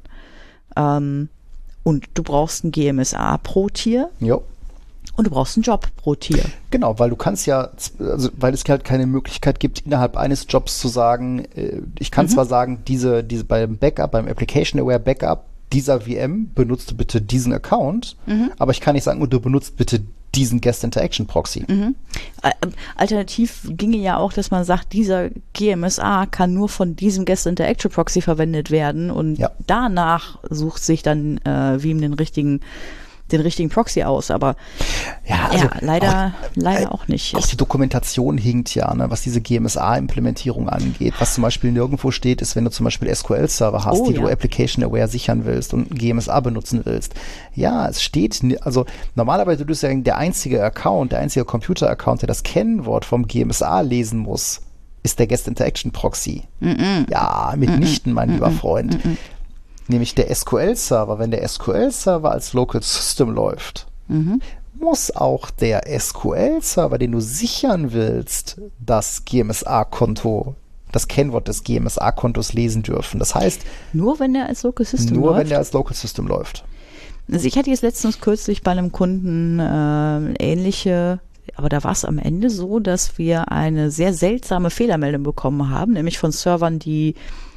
Ähm, und du brauchst ein G M S A pro Tier Jo. und du brauchst einen Job pro Tier. Genau, weil du kannst ja, also weil es halt keine Möglichkeit gibt, innerhalb eines Jobs zu sagen, äh, ich kann Mhm. zwar sagen, diese, diese beim Backup, beim Application Aware Backup dieser V M benutzt du bitte diesen Account, Mhm. aber ich kann nicht sagen, und du benutzt bitte diesen Guest Interaction Proxy. Mhm. Äh, Alternativ ginge ja auch, dass man sagt, dieser G M S A kann nur von diesem Guest Interaction Proxy verwendet werden und Ja. danach sucht sich dann äh, Veeam den richtigen den richtigen Proxy aus, aber Ja, also ja, leider, auch, leider äh, auch nicht. Auch die Dokumentation hinkt ja, ne, was diese G M S A-Implementierung angeht. Was zum Beispiel nirgendwo steht, ist, wenn du zum Beispiel S Q L-Server hast, Oh, die ja. du Application-Aware sichern willst und G M S A benutzen willst. Ja, es steht, ni- also normalerweise du bist ja der einzige Account, der einzige Computer-Account, der das Kennwort vom G M S A lesen muss, ist der Guest Interaction Proxy. Mm-mm. Ja, mitnichten, mein lieber Freund. Nämlich der S Q L-Server, wenn der S Q L-Server als Local System läuft, Mhm. muss auch der S Q L-Server, den du sichern willst, das G M S A-Konto, das Kennwort des G M S A-Kontos lesen dürfen. Das heißt, Nur wenn der als Local System nur läuft? wenn der als Local System läuft. Also ich hatte jetzt letztens kürzlich bei einem Kunden äh, ähnliche, aber da war es am Ende so, dass wir eine sehr seltsame Fehlermeldung bekommen haben, nämlich von Servern, die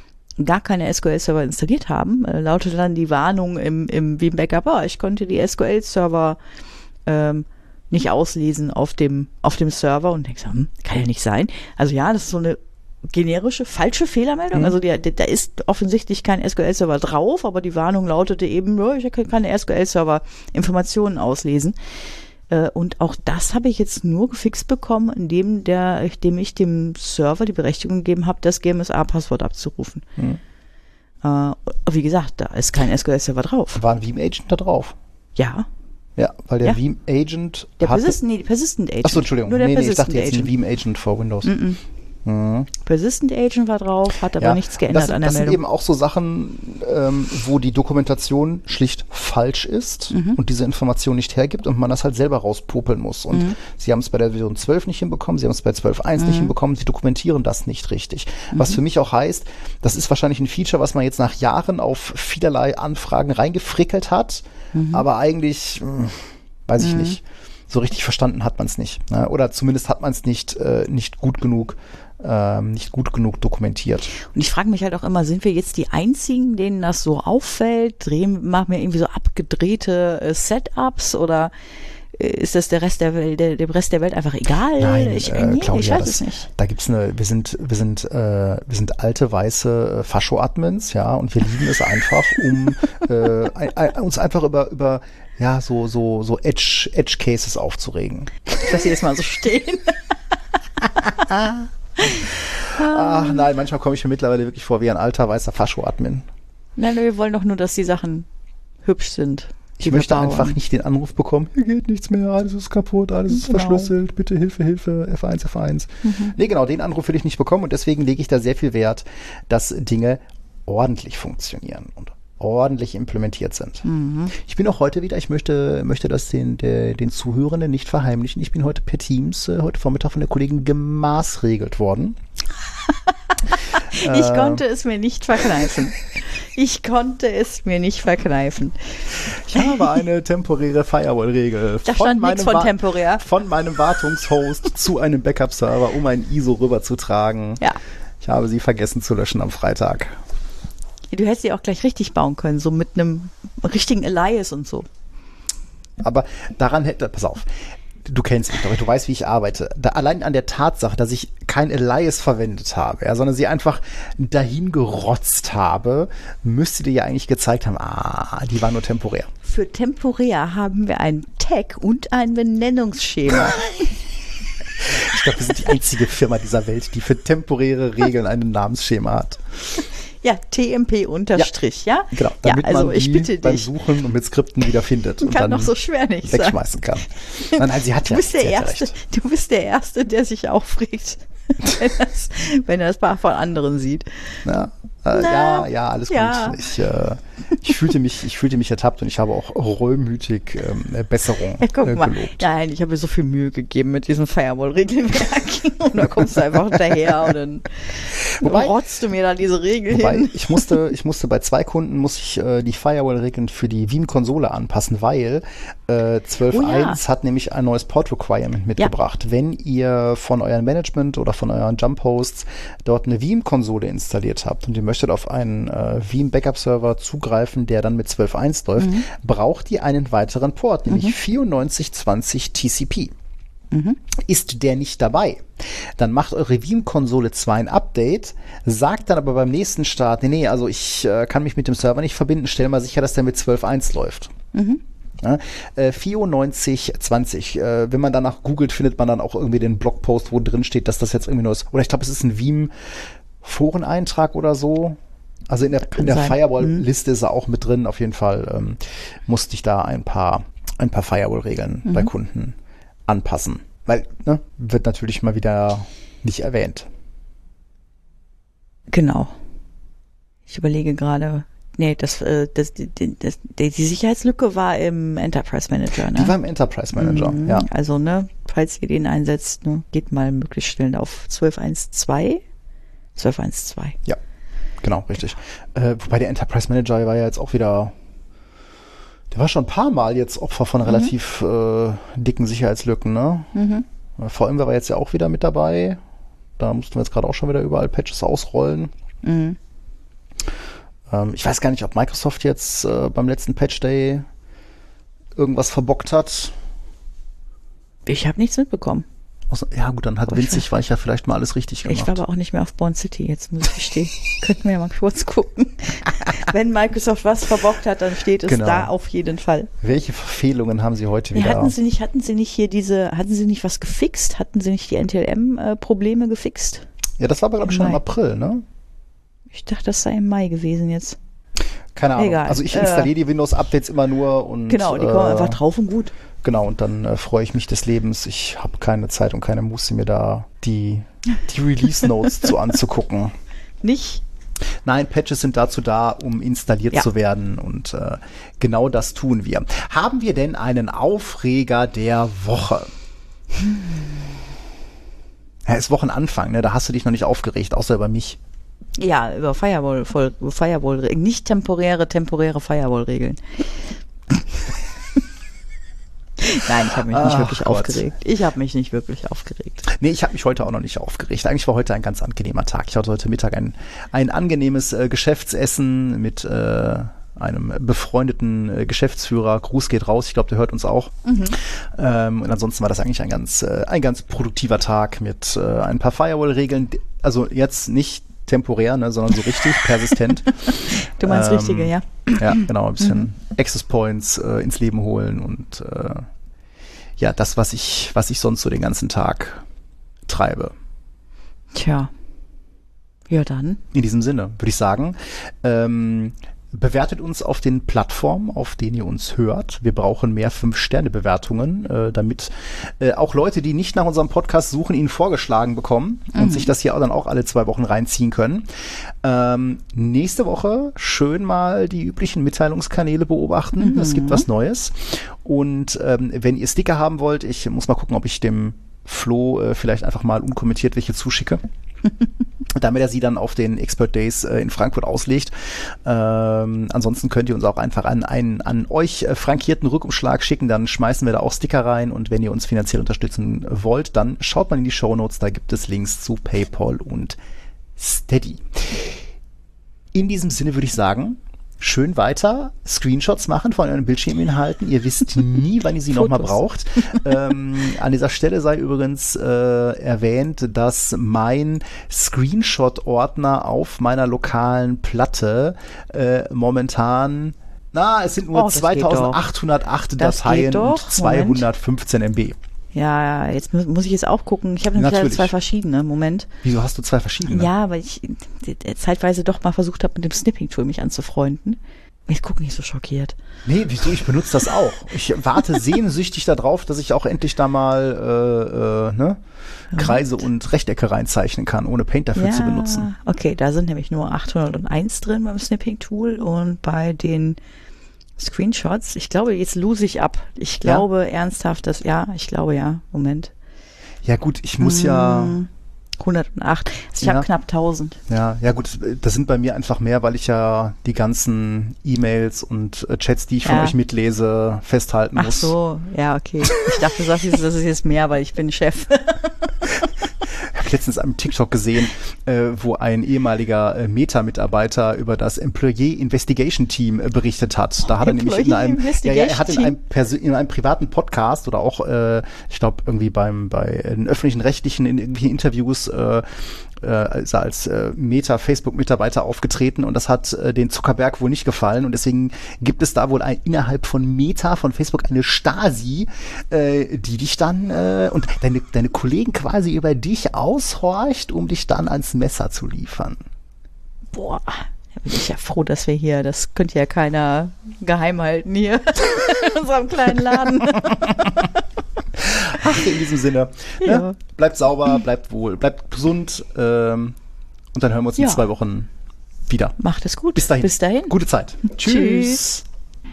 gar keine S Q L-Server installiert haben, äh, lautete dann die Warnung im, im Veeam Backup, ah, ich konnte die S Q L-Server ähm, nicht auslesen auf dem, auf dem Server und denkst, hm, kann ja nicht sein. Also ja, das ist so eine generische, falsche Fehlermeldung. Mhm. Also die, die, da ist offensichtlich kein S Q L-Server drauf, aber die Warnung lautete eben, ja, ich kann keine S Q L-Server Informationen auslesen. Äh, Und auch das habe ich jetzt nur gefixt bekommen, indem, der, indem ich dem Server die Berechtigung gegeben habe, das G M S A-Passwort abzurufen. Mhm. Äh, wie gesagt, da ist kein S Q L-Server drauf. War ein Veeam Agent da drauf? Ja, Ja, weil der Ja. Veeam Agent der hatte... Persistent, nee, Persistent Agent. Achso, Entschuldigung. Nur der Nee, nee, ich Persistent dachte jetzt ein Agent. Veeam Agent for Windows. Mm-mm. Mhm. Persistent Agent war drauf, hat aber Ja, nichts geändert das, an der das sind Meldung. eben auch so Sachen, ähm, wo die Dokumentation schlicht falsch ist Mhm. und diese Information nicht hergibt und man das halt selber rauspopeln muss. Und Mhm. sie haben es bei der Version zwölf nicht hinbekommen, sie haben es bei zwölf Punkt eins nicht Mhm. hinbekommen, sie dokumentieren das nicht richtig. Was für mich auch heißt, das ist wahrscheinlich ein Feature, was man jetzt nach Jahren auf vielerlei Anfragen reingefrickelt hat, Mhm. aber eigentlich, mh, weiß ich nicht, so richtig verstanden hat man es nicht. Ne? Oder zumindest hat man es nicht, äh, nicht gut genug ähm, nicht gut genug dokumentiert. Und ich frage mich halt auch immer, sind wir jetzt die Einzigen, denen das so auffällt? Drehen, machen wir irgendwie so abgedrehte äh, Setups oder äh, ist das der Rest der Welt, der, dem Rest der Welt einfach egal? Nein, ich, äh, nee, Claudia, ich weiß das, es nicht. Da gibt's eine, wir sind, wir sind, äh, wir sind alte weiße äh, Fascho-Admins, ja, und wir lieben es einfach, um äh, ein, ein, uns einfach über über ja so so so Edge Edge Cases aufzuregen. Dass sie jetzt mal so stehen. Ach nein, manchmal komme ich mir mittlerweile wirklich vor wie ein alter weißer Fascho-Admin. Nein, wir wollen doch nur, dass die Sachen hübsch sind. die Ich wir möchte bauen. einfach nicht den Anruf bekommen, hier geht nichts mehr, alles ist kaputt, alles ist Genau. verschlüsselt, bitte Hilfe, Hilfe, F eins, F eins. Mhm. Nee, genau, den Anruf will ich nicht bekommen und deswegen lege ich da sehr viel Wert, dass Dinge ordentlich funktionieren und ordentlich implementiert sind. Mhm. Ich bin auch heute wieder, ich möchte, möchte das den, der, den Zuhörenden nicht verheimlichen, ich bin heute per Teams, äh, heute Vormittag von der Kollegin gemaßregelt worden. Ich Äh, konnte es mir nicht verkneifen. Ich konnte es mir nicht verkneifen. Ich habe eine temporäre Firewall-Regel Da stand nichts von Wa- temporär. von meinem Wartungshost zu einem Backup-Server, um ein I S O rüberzutragen. Ja. Ich habe sie vergessen zu löschen am Freitag. Du hättest sie auch gleich richtig bauen können, so mit einem richtigen Alias und so. Aber daran hätte, pass auf, du kennst mich doch, du weißt, wie ich arbeite. Da, allein an der Tatsache, dass ich kein Alias verwendet habe, ja, sondern sie einfach dahin gerotzt habe, müsste dir ja eigentlich gezeigt haben, ah, die war nur temporär. Für temporär haben wir einen Tag und ein Benennungsschema. Ich glaube, wir sind die einzige Firma dieser Welt, die für temporäre Regeln ein Namensschema hat. Ja, T M P unterstrich, ja? Genau, Ja, damit also man ich die bitte beim dich. Suchen und mit Skripten wieder findet und Kann dann doch so schwer nicht sein. wegschmeißen kann. Nein, nein, sie hat Du ja, bist der sie hat ja Erste, recht. du bist der Erste, der sich aufregt, wenn, das, wenn er das bei von anderen sieht. Ja, äh, Na, ja, ja, alles ja. gut. Ich, äh, ich fühlte mich, ich fühlte mich ertappt und ich habe auch reumütig ähm, Besserung Ja, guck äh, mal. gelobt. Nein, ich habe mir so viel Mühe gegeben mit diesem Firewall-Regelwerk. Und dann kommst du einfach hinterher und dann Wobei- rotzt du mir da diese Regel Wobei, hin. ich musste, ich musste bei zwei Kunden muss ich äh, die Firewall-Regeln für die Veeam-Konsole anpassen, weil äh, zwölf Punkt eins Oh ja. hat nämlich ein neues Port-Requirement mitgebracht. Wenn ihr von eurem Management oder von euren Jump-Hosts dort eine Veeam-Konsole installiert habt und ihr möchtet auf einen äh, Veeam-Backup-Server zugreifen, der dann mit zwölf Punkt eins läuft, Mhm. braucht ihr einen weiteren Port, nämlich vierundneunzig zwanzig T C P. Ist der nicht dabei, dann macht eure Veeam-Konsole zwar ein Update, sagt dann aber beim nächsten Start, nee, nee, also ich äh, kann mich mit dem Server nicht verbinden, stell mal sicher, dass der mit zwölf Punkt eins läuft. Ja, äh, vierundneunzig zwanzig. Äh, wenn man danach googelt, findet man dann auch irgendwie den Blogpost, wo drin steht, dass das jetzt irgendwie nur ist. Oder ich glaube, es ist ein Veeam-Foreneintrag oder so. Also in der, in der sein. Firewall-Liste ist er auch mit drin. Auf jeden Fall ähm, musste ich da ein paar, ein paar Firewall-Regeln bei Kunden anpassen. Weil, ne, wird natürlich mal wieder nicht erwähnt. Genau. Ich überlege gerade, nee, das, äh, das, die, die- das, die die Sicherheitslücke war im Enterprise Manager, ne? Die war im Enterprise Manager, Mhm. ja. Also, ne, falls ihr den einsetzt, ne, geht mal möglichst schnell auf zwölf Punkt eins Punkt zwei. zwölf Punkt eins Punkt zwei. Ja, genau, richtig. Äh, wobei der Enterprise Manager war ja jetzt auch wieder, der war schon ein paar Mal jetzt Opfer von relativ äh, dicken Sicherheitslücken, ne? Mhm. V M war jetzt ja auch wieder mit dabei. Da mussten wir jetzt gerade auch schon wieder überall Patches ausrollen. Mhm. Ähm, ich weiß gar nicht, ob Microsoft jetzt äh, beim letzten Patch Day irgendwas verbockt hat. Ich habe nichts mitbekommen. Außer- Ja gut, dann hat Aber ich Winzig Weicher vielleicht mal alles richtig gemacht. Ich war aber auch nicht mehr auf Born City, jetzt muss ich gestehen. Könnten wir ja mal kurz gucken. Wenn Microsoft was verbockt hat, dann steht es Genau. da auf jeden Fall. Welche Verfehlungen haben Sie heute Nee, wieder? hatten Sie nicht, hatten Sie nicht hier diese, hatten Sie nicht was gefixt? Hatten Sie nicht die N T L M-Probleme gefixt? Ja, das war aber glaube ich schon im Mai. April, ne? Ich dachte, das sei im Mai gewesen jetzt. Keine Ahnung. Egal. Also ich Äh, installiere die Windows-Updates immer nur und Genau, die kommen äh, einfach drauf und gut. Genau, und dann äh, freue ich mich des Lebens. Ich habe keine Zeit und keine Muße, mir da die, die Release-Notes zu anzugucken. Nicht? Nein, Patches sind dazu da, um installiert Ja. zu werden und äh, genau das tun wir. Haben wir denn einen Aufreger der Woche? Ja, ist Wochenanfang, ne? Da hast du dich noch nicht aufgeregt, außer über mich. Ja, über Firewall, voll, Firewall, nicht temporäre, temporäre Firewall-Regeln. Nein, ich habe mich nicht Ach wirklich Gott. aufgeregt. Ich habe mich nicht wirklich aufgeregt. Nee, ich habe mich heute auch noch nicht aufgeregt. Eigentlich war heute ein ganz angenehmer Tag. Ich hatte heute Mittag ein, ein angenehmes äh, Geschäftsessen mit äh, einem befreundeten äh, Geschäftsführer. Gruß geht raus, ich glaube, der hört uns auch. Ähm, und ansonsten war das eigentlich ein ganz, äh, ein ganz produktiver Tag mit äh, ein paar Firewall-Regeln. Also jetzt nicht temporär, ne, sondern so richtig persistent. Du meinst Ähm, richtige, ja? Ja, genau, ein bisschen Access Points äh, ins Leben holen und äh, ja, das, was ich, was ich sonst so den ganzen Tag treibe. Tja. Ja, dann. In diesem Sinne würde ich sagen, ähm, bewertet uns auf den Plattformen, auf denen ihr uns hört. Wir brauchen mehr fünf-Sterne-Bewertungen, äh, damit äh, auch Leute, die nicht nach unserem Podcast suchen, ihn vorgeschlagen bekommen und sich das hier dann auch alle zwei Wochen reinziehen können. Ähm, nächste Woche schön mal die üblichen Mitteilungskanäle beobachten. Es gibt was Neues. Und ähm, wenn ihr Sticker haben wollt, ich muss mal gucken, ob ich dem Flo äh, vielleicht einfach mal unkommentiert welche zuschicke. Damit er sie dann auf den Expert Days äh, in Frankfurt auslegt. Ähm, ansonsten könnt ihr uns auch einfach an einen an euch äh, frankierten Rückumschlag schicken, dann schmeißen wir da auch Sticker rein und wenn ihr uns finanziell unterstützen wollt, dann schaut mal in die Shownotes, da gibt es Links zu PayPal und Steady. In diesem Sinne würde ich sagen, schön weiter Screenshots machen von euren Bildschirminhalten. Ihr wisst nie, wann ihr sie nochmal braucht. Ähm, an dieser Stelle sei übrigens äh, erwähnt, dass mein Screenshot-Ordner auf meiner lokalen Platte äh, momentan, na, es sind nur Oh, das geht doch. zweitausendachthundertacht Das Dateien geht doch. und zweihundertfünfzehn M B. Ja, jetzt muss, muss ich jetzt auch gucken. Ich habe nämlich leider Natürlich. zwei verschiedene. Moment. Wieso hast du zwei verschiedene? Ja, weil ich äh, zeitweise doch mal versucht habe, mit dem Snipping-Tool mich anzufreunden. Jetzt guck nicht so schockiert. Nee, wieso? Ich benutze das auch. Ich warte sehnsüchtig darauf, dass ich auch endlich da mal äh, äh, ne, Kreise und Rechtecke reinzeichnen kann, ohne Paint dafür ja, zu benutzen. Okay, da sind nämlich nur achthunderteins drin beim Snipping-Tool und bei den Screenshots, ich glaube, jetzt lose ich ab. Ich glaube ja? ernsthaft, dass, ja, ich glaube ja, Moment. Ja gut, ich muss hm. ja... hundertacht. Also ich ja. habe knapp tausend. Ja, ja gut, das sind bei mir einfach mehr, weil ich ja die ganzen E-Mails und äh, Chats, die ich ja. von euch mitlese, festhalten Ach muss. Ach so, ja, okay. Ich dachte, das ist jetzt mehr, weil ich bin Chef. Ich habe letztens einen TikTok gesehen, äh, wo ein ehemaliger äh, Meta-Mitarbeiter über das Employee Investigation Team äh, berichtet hat. Da hat er nämlich in einem, ja, ja, er hat in einem, Perso- in einem privaten Podcast oder auch, äh, ich glaube irgendwie beim bei den öffentlichen Rechtlichen in irgendwelchen Interviews äh, äh, ist er als äh, Meta-Facebook-Mitarbeiter aufgetreten und das hat äh, den Zuckerberg wohl nicht gefallen und deswegen gibt es da wohl ein, innerhalb von Meta, von Facebook eine Stasi, äh, die dich dann äh, und deine, deine Kollegen quasi über dich aushorcht, um dich dann ans Messer zu liefern. Boah, da bin ich ja froh, dass wir hier, das könnte ja keiner geheim halten hier in unserem kleinen Laden. Ach, in diesem Sinne. Ja. Ne? Bleibt sauber, bleibt wohl, bleibt gesund ähm, und dann hören wir uns ja. in zwei Wochen wieder. Macht es gut. Bis dahin. Bis dahin. Gute Zeit. Tschüss. Tschüss.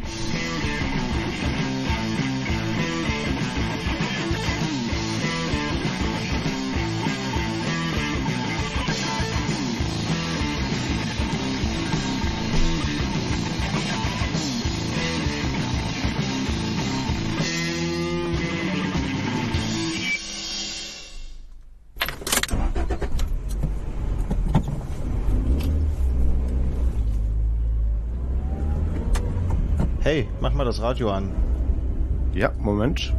Hey, mach mal das Radio an. Ja, Moment.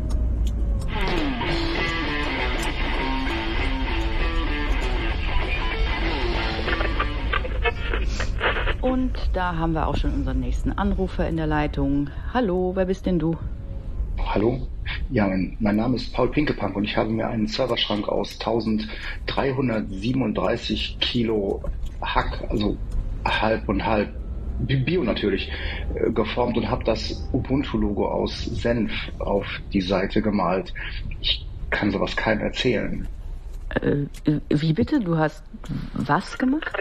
Und da haben wir auch schon unseren nächsten Anrufer in der Leitung. Hallo, wer bist denn du? Hallo, ja, mein, mein Name ist Paul Pinkepunk und ich habe mir einen Serverschrank aus dreizehnhundertsiebenunddreißig Kilo Hack, also halb und halb, Bio natürlich, äh, geformt und habe das Ubuntu-Logo aus Senf auf die Seite gemalt. Ich kann sowas keinem erzählen. Äh, wie bitte? Du hast was gemacht?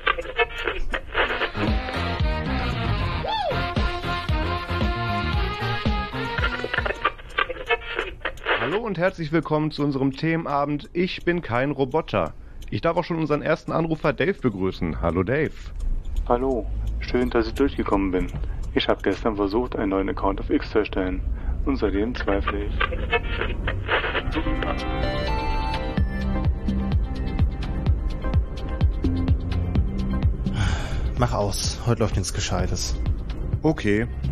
Hallo und herzlich willkommen zu unserem Themenabend Ich bin kein Roboter. Ich darf auch schon unseren ersten Anrufer Dave begrüßen. Hallo Dave. Hallo, schön, dass ich durchgekommen bin. Ich habe gestern versucht, einen neuen Account auf X zu erstellen und seitdem zweifle ich. Mach aus, heute läuft nichts Gescheites. Okay,